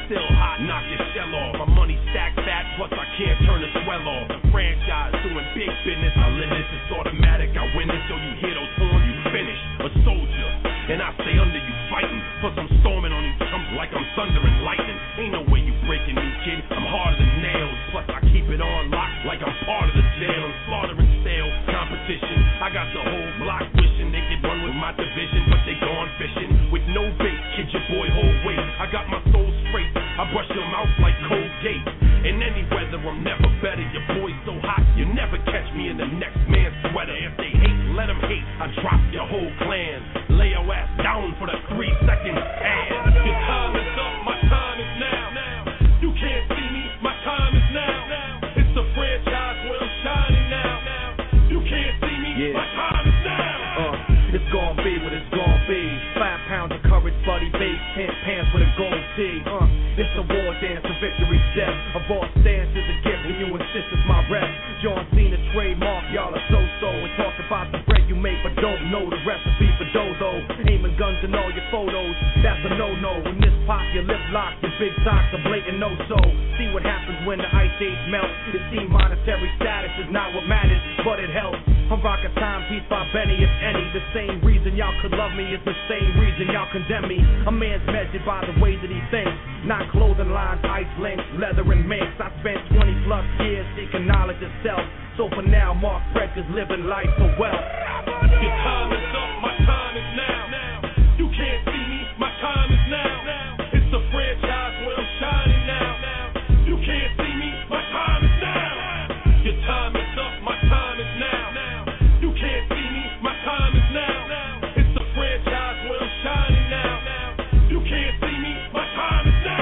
still hot, knock your shell off. My money stacked fat, plus I can't turn the swell off. The franchise doing big business, I live this, it's automatic. I win this, so you hear those horns, you finish. A soldier, and I stay under you fighting. Plus I'm storming on these chumps like I'm thunder and lightning. Ain't no way you breaking me, kid. I'm harder than nails. Plus I keep it on lock like I'm part of the jail. I'm slaughtering stale competition. I got the whole block wishing they could run with my division, but they gone fishing with no bait. Kid, your boy hold weight. I got my soul straight. I brush your mouth like Colgate. In any weather, I'm never better. Your boy's so hot, you never catch me in the next man's sweater. If they hate, let them hate. I drop your whole clan. Lay your ass down for the 3-second ad. Your time is up, my time is now. You can't see me, my time is now. It's a franchise where I'm shining now. You can't see me, my time is now. It's gon' be what it's gon' be. 5 pounds of courage, buddy, base, 10 pants with a gold tee. It's a war dance, a victory step. A boss stance is a gift when you insist it's my rep. John Cena trademark, y'all are so-so. And talk about the bread you make, but don't know the recipe for dozo. Aiming guns in all your photos, that's a no-no. When this pop, your lip lock, your big socks are blatant no-so. See what happens when the ice age melts. It seems monetary status is not what matters, but it helps. I'm rocking timepiece by Benny, if any. The same reason y'all could love me is the same reason y'all condemn me. A man's measured by the way that he thinks, not clothing lines, ice links, leather and minks. I spent 20 plus years seeking knowledge of self. So for now, Mark Frederick's living life for wealth. Your time is up, my time is now. You can't see me, my time is now. It's a franchise where I'm shining now. You can't see me, my time is now. Your time is up, my time is now. You can't see me, my time is now. It's a franchise where I'm shining now. You can't see me, my time is now.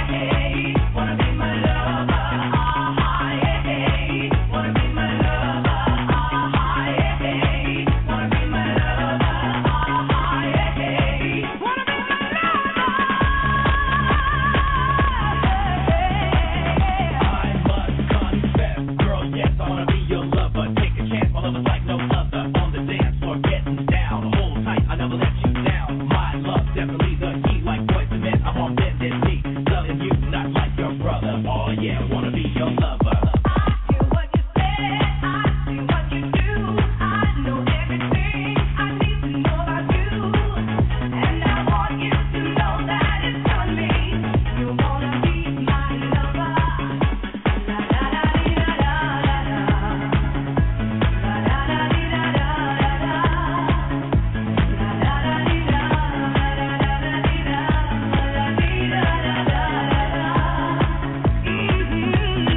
Mm-hmm.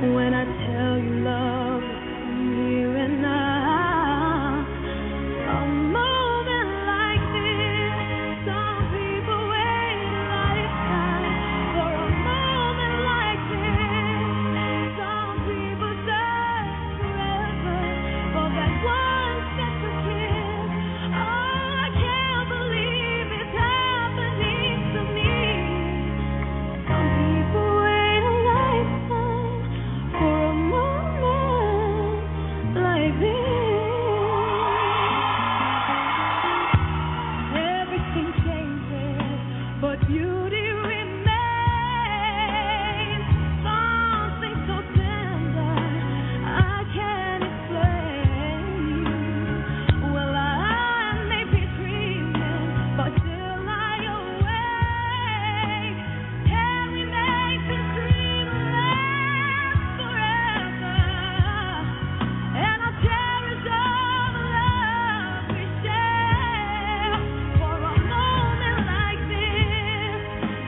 when I tell you love is here and now. A moment like this, some people wait a lifetime for a moment like this. Some people search forever for that one special kiss. Oh, I can't believe it's happening to me. Some people wait a lifetime for a moment like this. Everything changes, but beauty remains. Something so tender I can't explain. Well, I may be dreaming, but till I awake, can we make this dream last forever? And I'll cherish all the love we share. For a moment like this,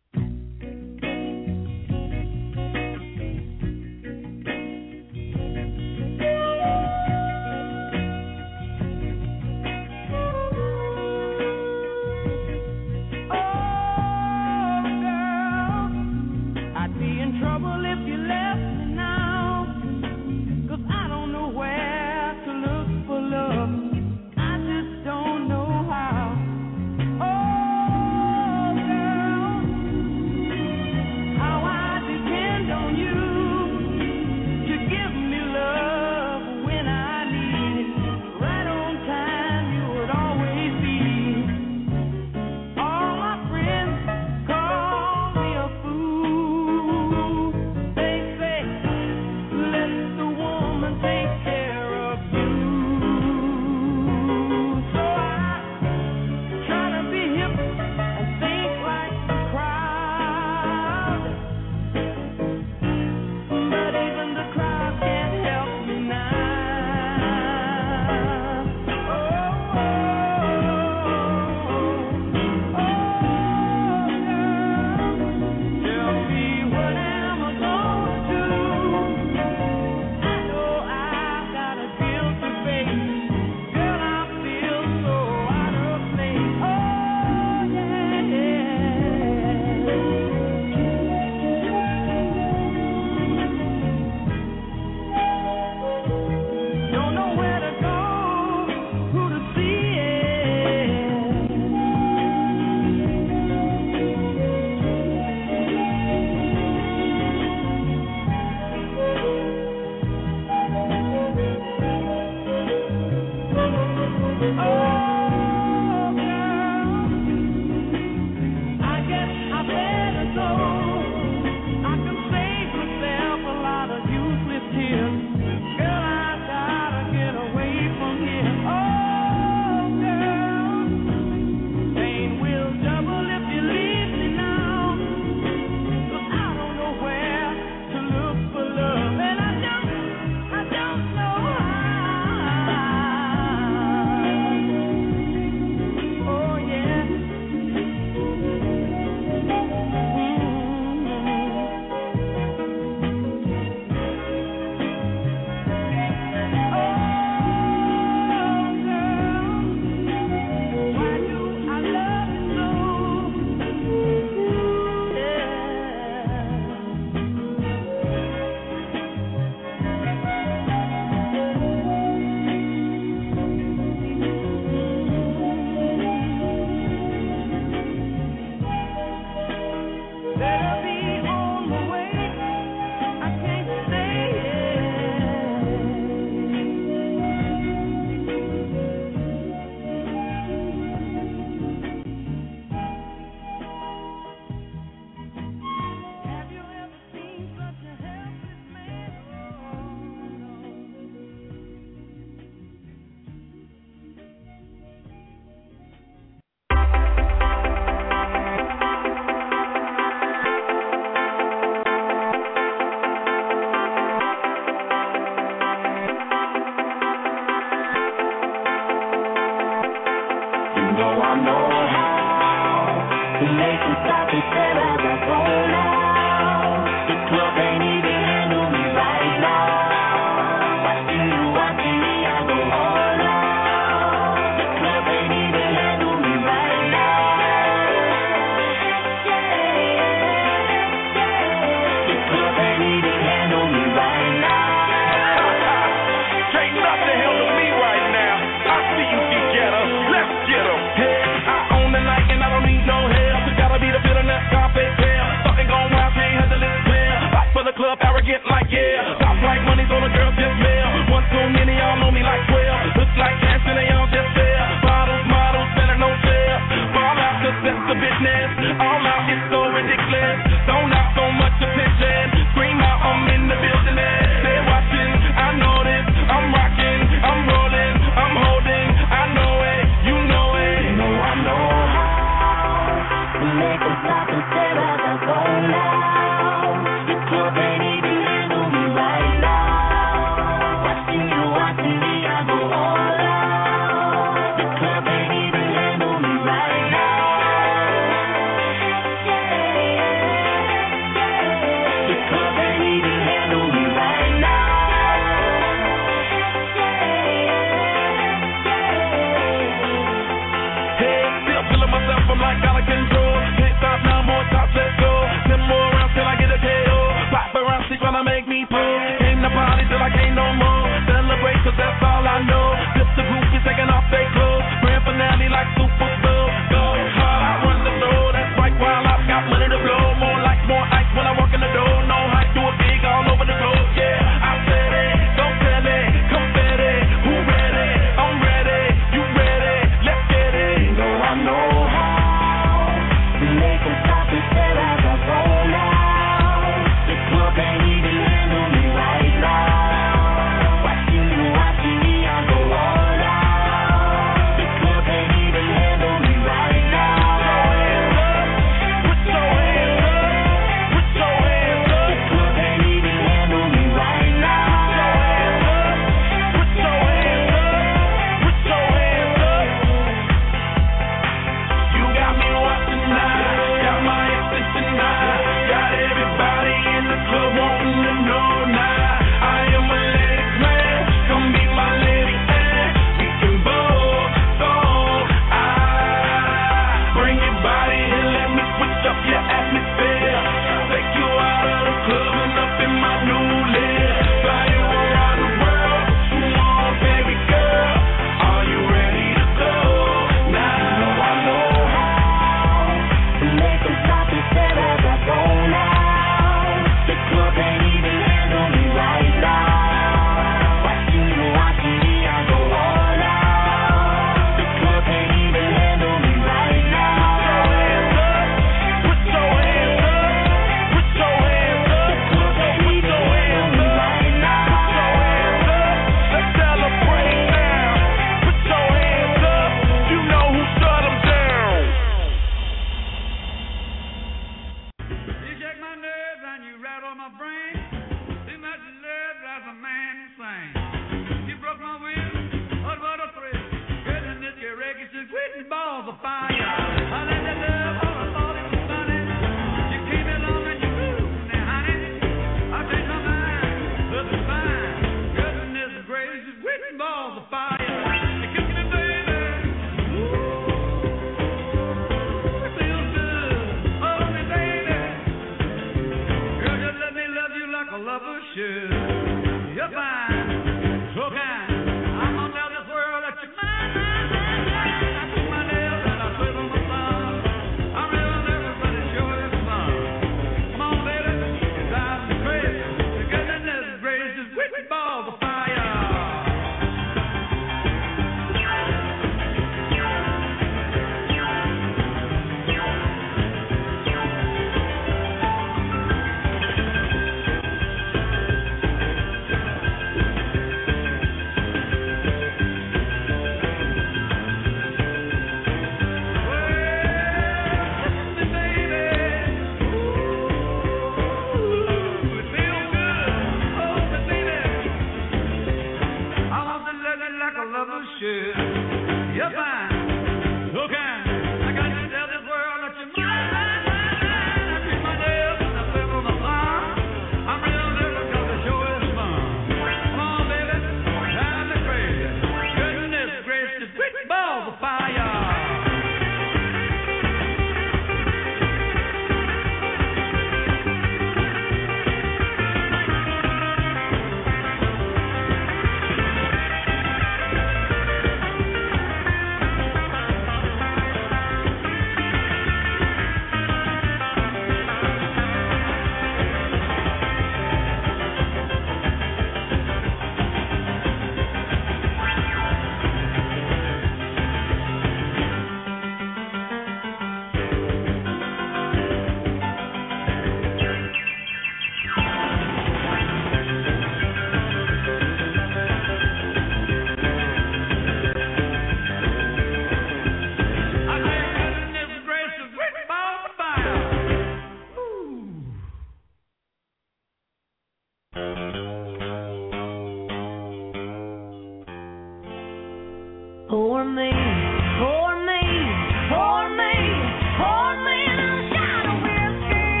Pour me, pour me, pour me, pour me a shot of whiskey.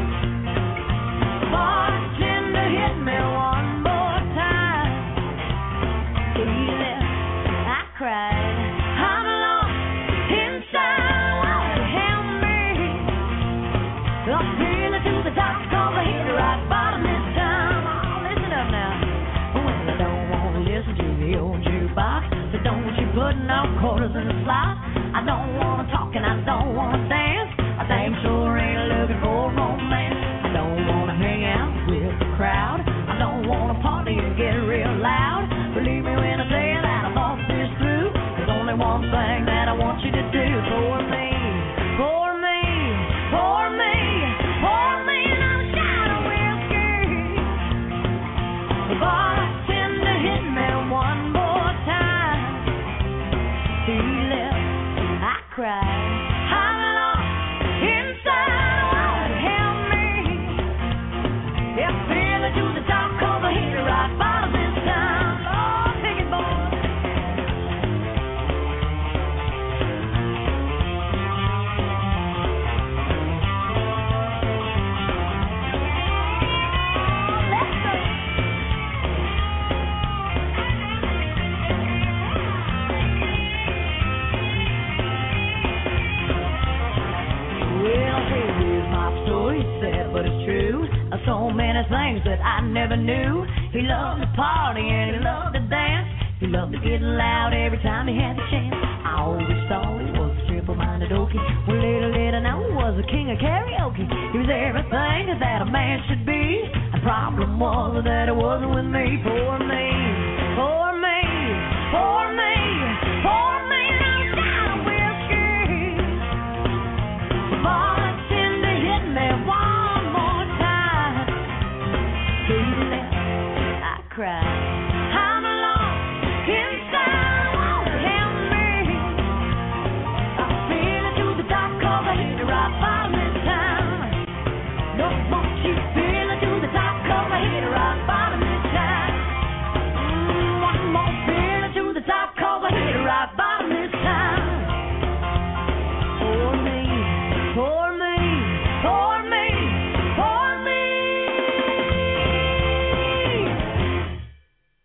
Bartender, hit me one more time. Feel it, I cried. I'm lost inside, Lord, help me. I'm feeling to the top, 'cause I hit the right bottom this time. Oh, listen up now. Well, I don't want to listen to the old jukebox, so don't you put no quarters in the slot. I don't want to talk and I don't want to dance. I damn sure ain't looking for romance. I don't want to hang out with the crowd. I don't want to party and get real loud. Believe me when I say that I thought this through. There's only one thing that I want you to do for me. For me, for me, for me, and I'm a shot of whiskey. The bartender hit me one more time. Feel it, I cried. I'm lost inside, Lord, help me. Yeah, feel it to the top, 'cause I hit the right bottom this time. Oh, take it, boy. Let's go. Well, here's my story, sad but it's true. So many things that I never knew. He loved to party and he loved to dance. He loved to get loud every time he had the chance. I always thought he was a triple-minded okie. Well, little now he was the king of karaoke. He was everything that a man should be. The problem was that it wasn't with me. For me, for me, for me, for me, and I'm down whiskey. Bartender hit me one more time. Feel it, I cried. I'm lost inside, won't help me. I feel it to the top, 'cause I hit the right bottom this time. No, won't you feel it to the top, 'cause I hit the right bottom this time. One more, feel it to the top, 'cause I hit the right bottom this time. For me, for me, for me, for me.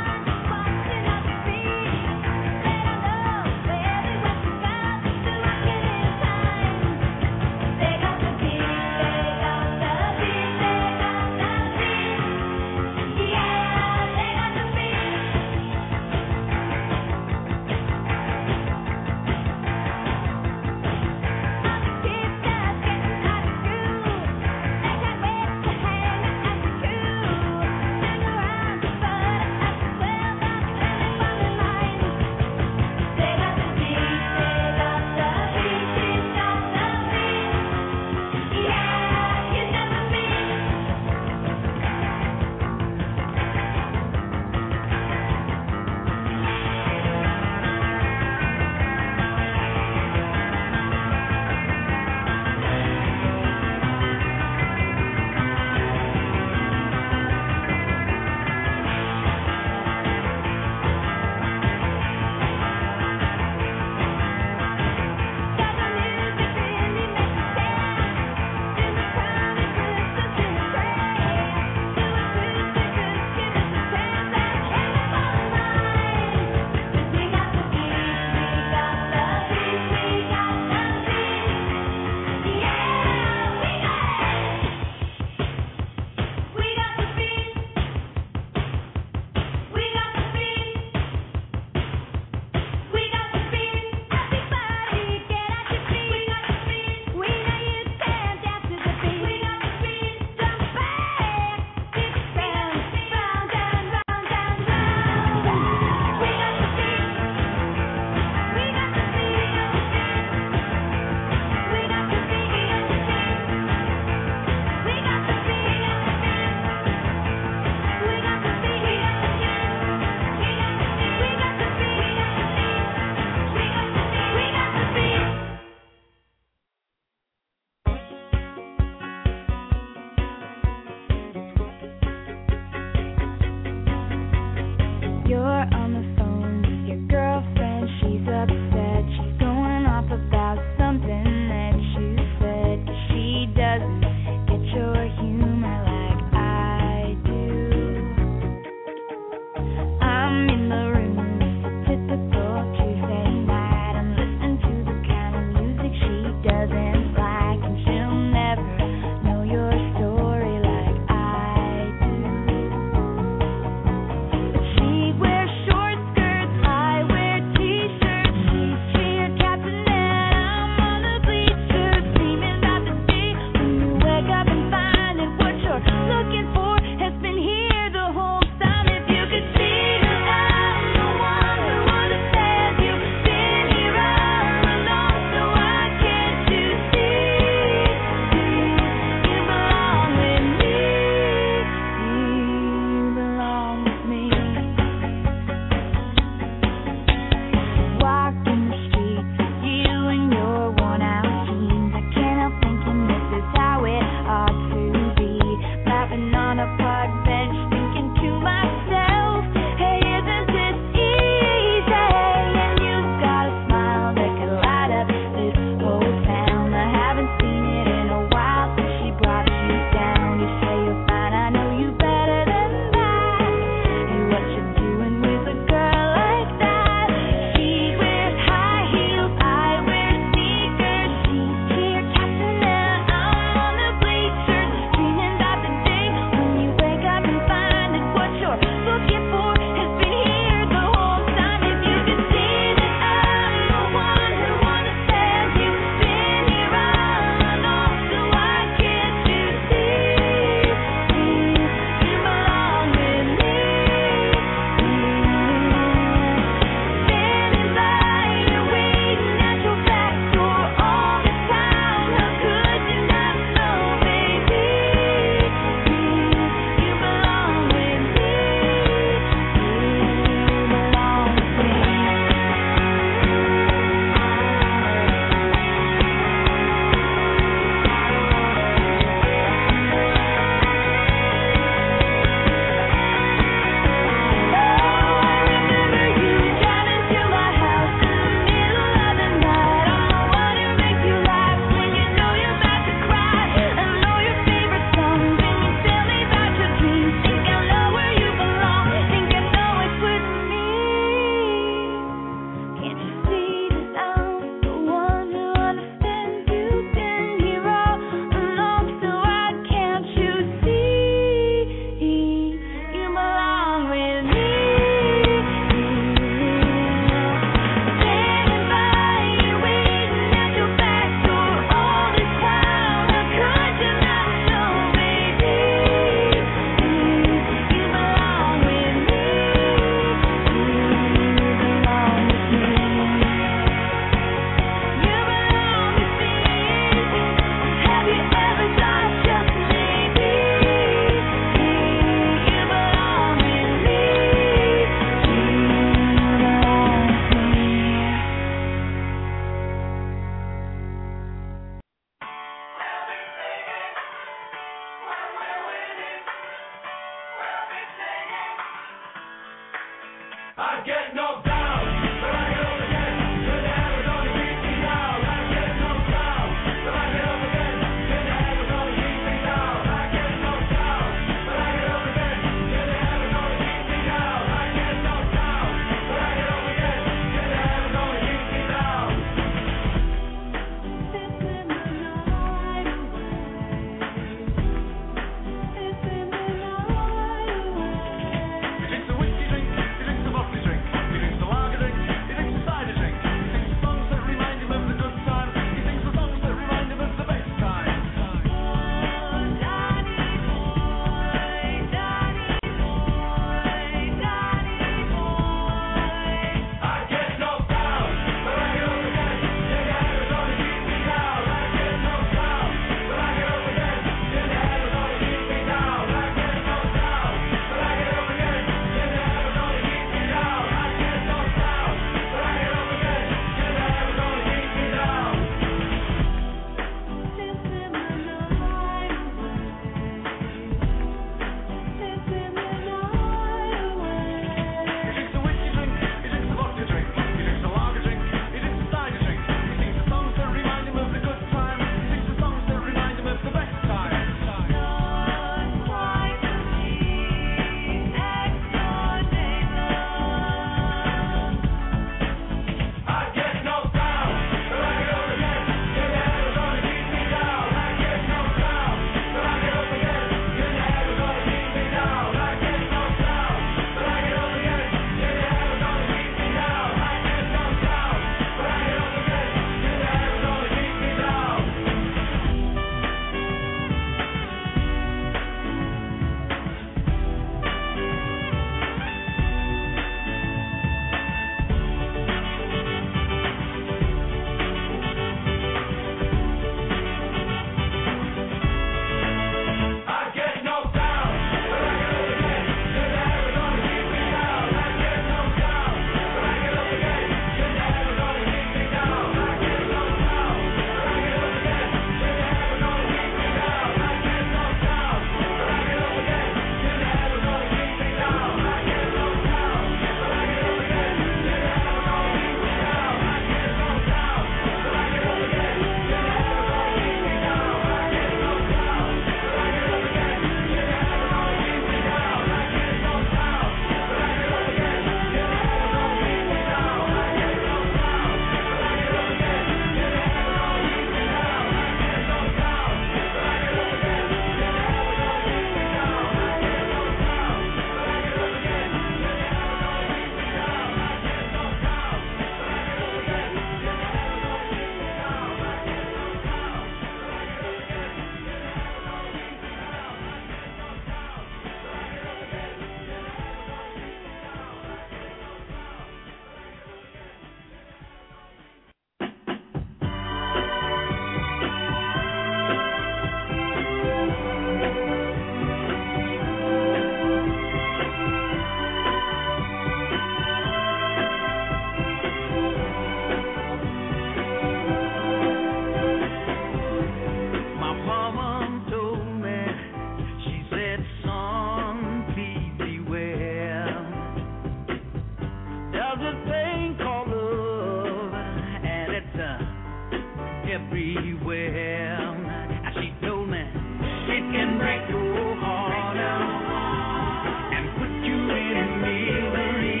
everywhere. And she told me it can break your heart and put you in misery.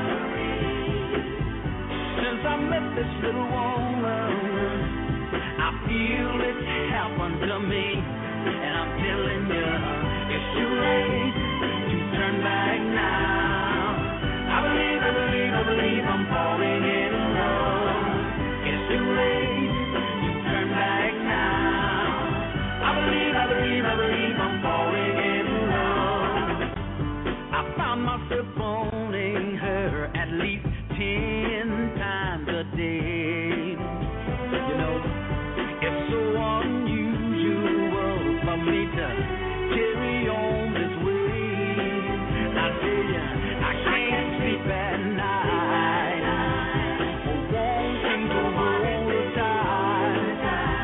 Since I met this little woman, I feel it's happened to me. And I'm telling you, it's too late to turn back now. I believe I'm falling in love. It's too late to turn back now. I believe I'm falling in love. I found myself phoning her at least 10 times a day. You know, it's so unusual for me to carry on this way. I tell you, I can't sleep at night for wanting to hold her tight.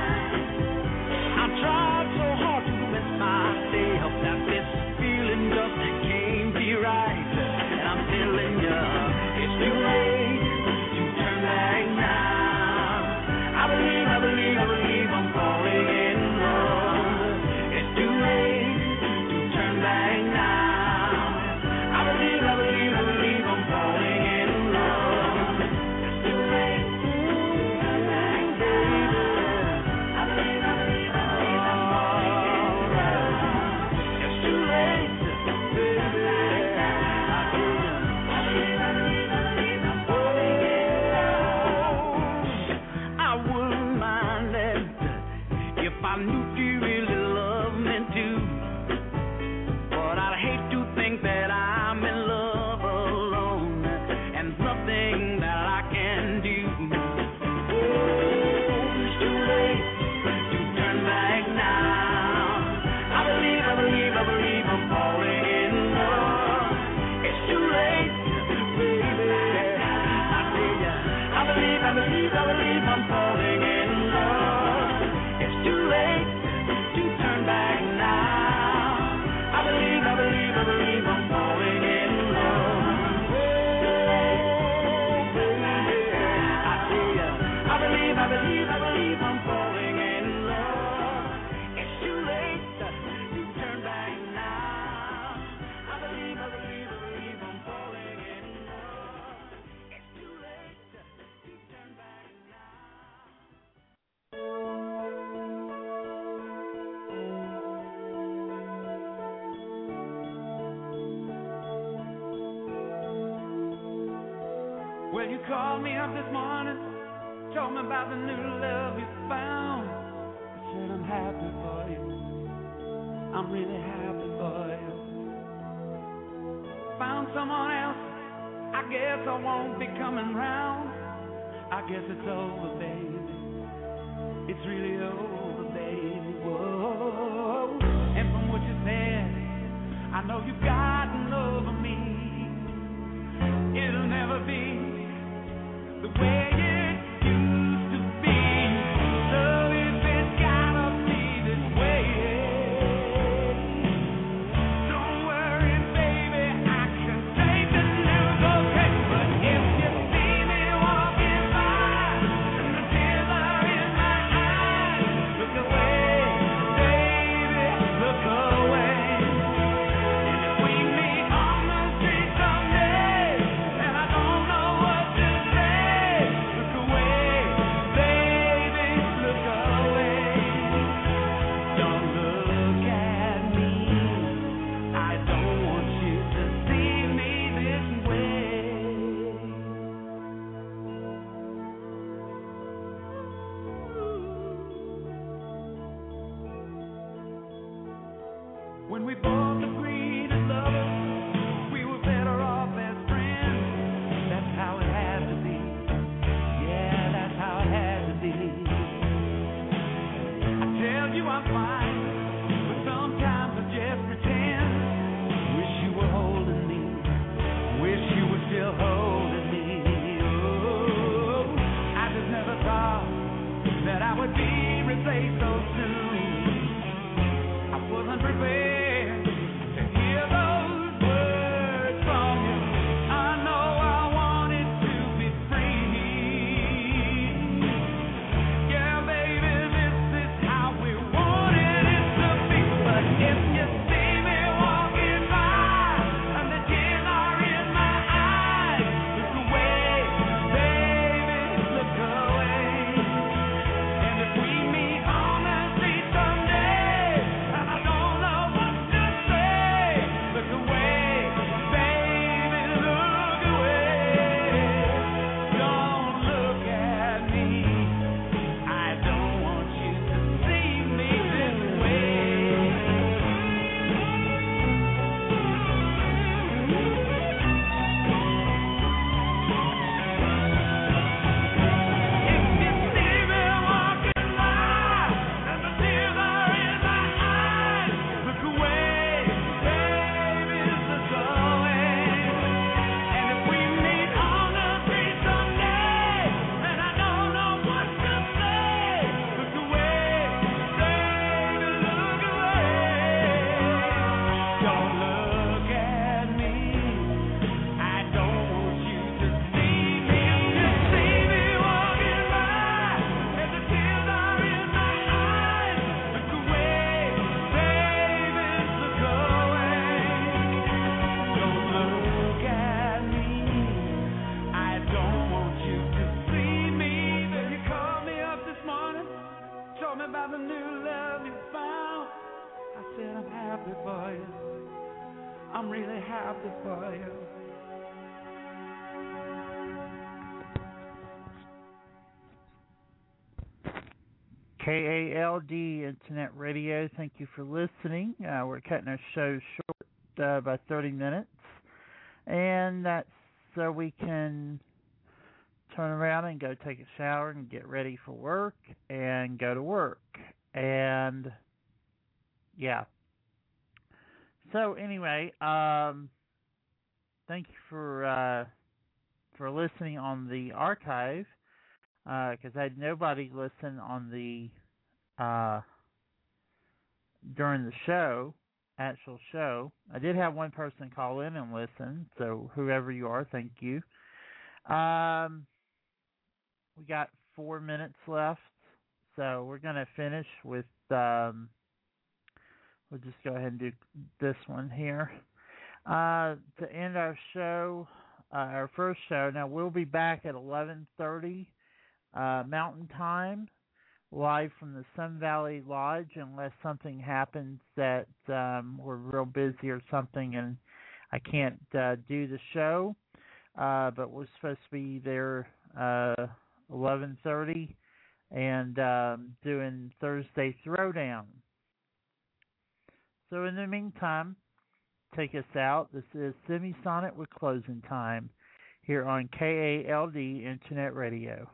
I tried so hard to convince myself that this feeling just can't be right. And I'm telling you, it's too late to turn back now. I believe I'm falling in love. It's too late to turn back now. I believe I'm falling in love. It's too late to turn back, baby. I believe I'm falling in love. It's too late, baby. I believe I'm falling in love. I wouldn't mind it if I knew she really loved me too. But I'd hate to think that I'm in love alone and nothing that I can do. Oh, it's too late to turn back now. I believe I'm falling in love. It's too late, baby. I tell ya, I believe I'm falling in love. It's too late to turn back now. I believe I'm falling in love. Oh, baby, I tell ya, I believe I'm falling in love. It's too late to turn back now. I believe I'm falling in love. It's too late to turn back now. Well, you called me up this morning, told me about the new love you found. I said I'm happy for you. I'm really happy for you. Found someone else, I guess I won't be coming round. I guess it's over, baby. It's really over, baby. Whoa. And from what you said, I know you've gotten over me. It'll never be the way it used to be. So if it's gotta be this way, don't worry, baby, I can take the news, okay? But if you see me walking by and the tears are in my eyes, look away, baby, look away. And if we meet on the street someday and I don't know what to say, look away, baby, look away. Don't look at me, I don't want you to see me this way. When we both agreed as lovers, we were better off as friends. That's how it had to be. Yeah, that's how it had to be. I tell you I'm fine, but sometimes I just pretend. Wish you were holding me. Wish you were still holding me. Oh, I just never thought that I would be replaced so soon. I wasn't prepared to hear those words from you. I know I wanted to be free. Yeah, baby, happy for you. KALD Internet Radio, thank you for listening. We're cutting our show short by 30 minutes, and that's so we can turn around and go take a shower and get ready for work and go to work. And yeah. So anyway, thank you for listening on the archive. Because I had nobody listen on the during the actual show. I did have one person call in and listen, so whoever you are, thank you. We got 4 minutes left, so we're going to finish with, we'll just go ahead and do this one here. To end our show, our first show, now we'll be back at 11:30 Mountain Time, live from the Sun Valley Lodge, unless something happens that we're real busy or something and I can't do the show. But we're supposed to be there 11:30 and doing Thursday Throwdown. So in the meantime, take us out. This is Semisonic with Closing Time here on KALD Internet Radio.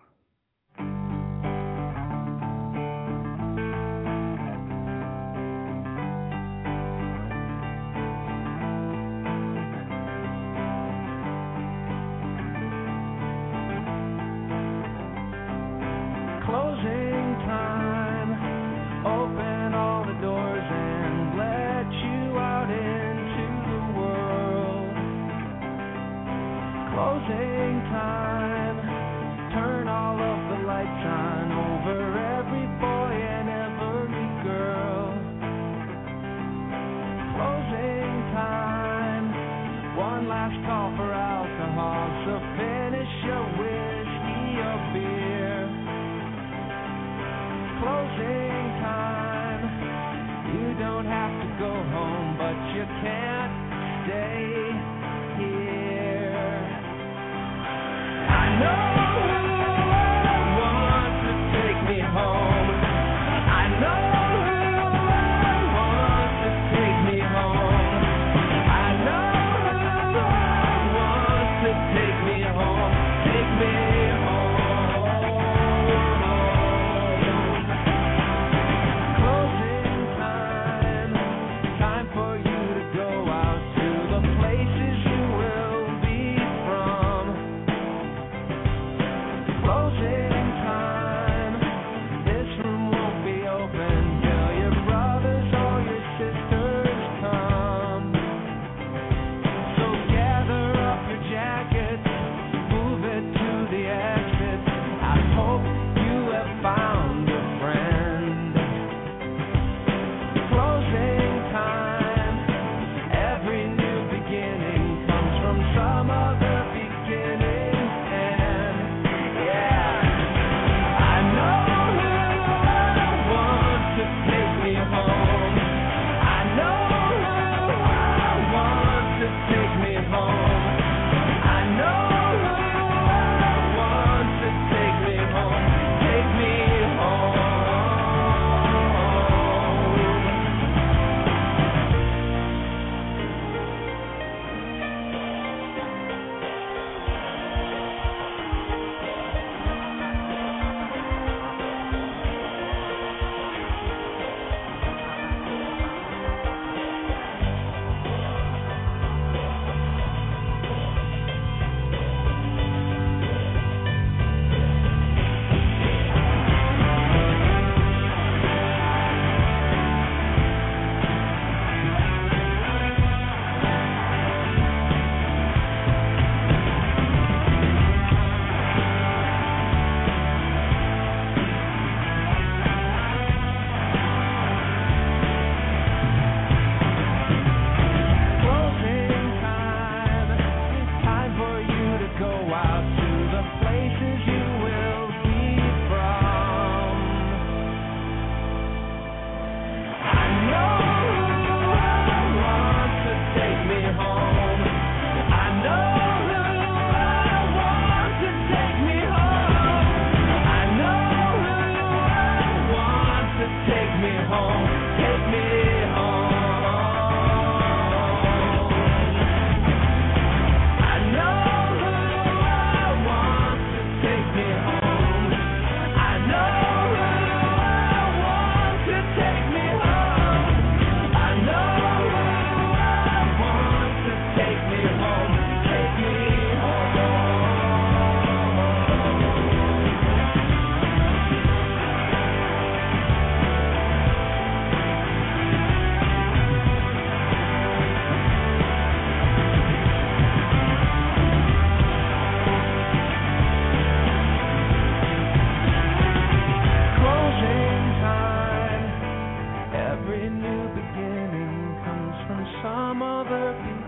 some other people.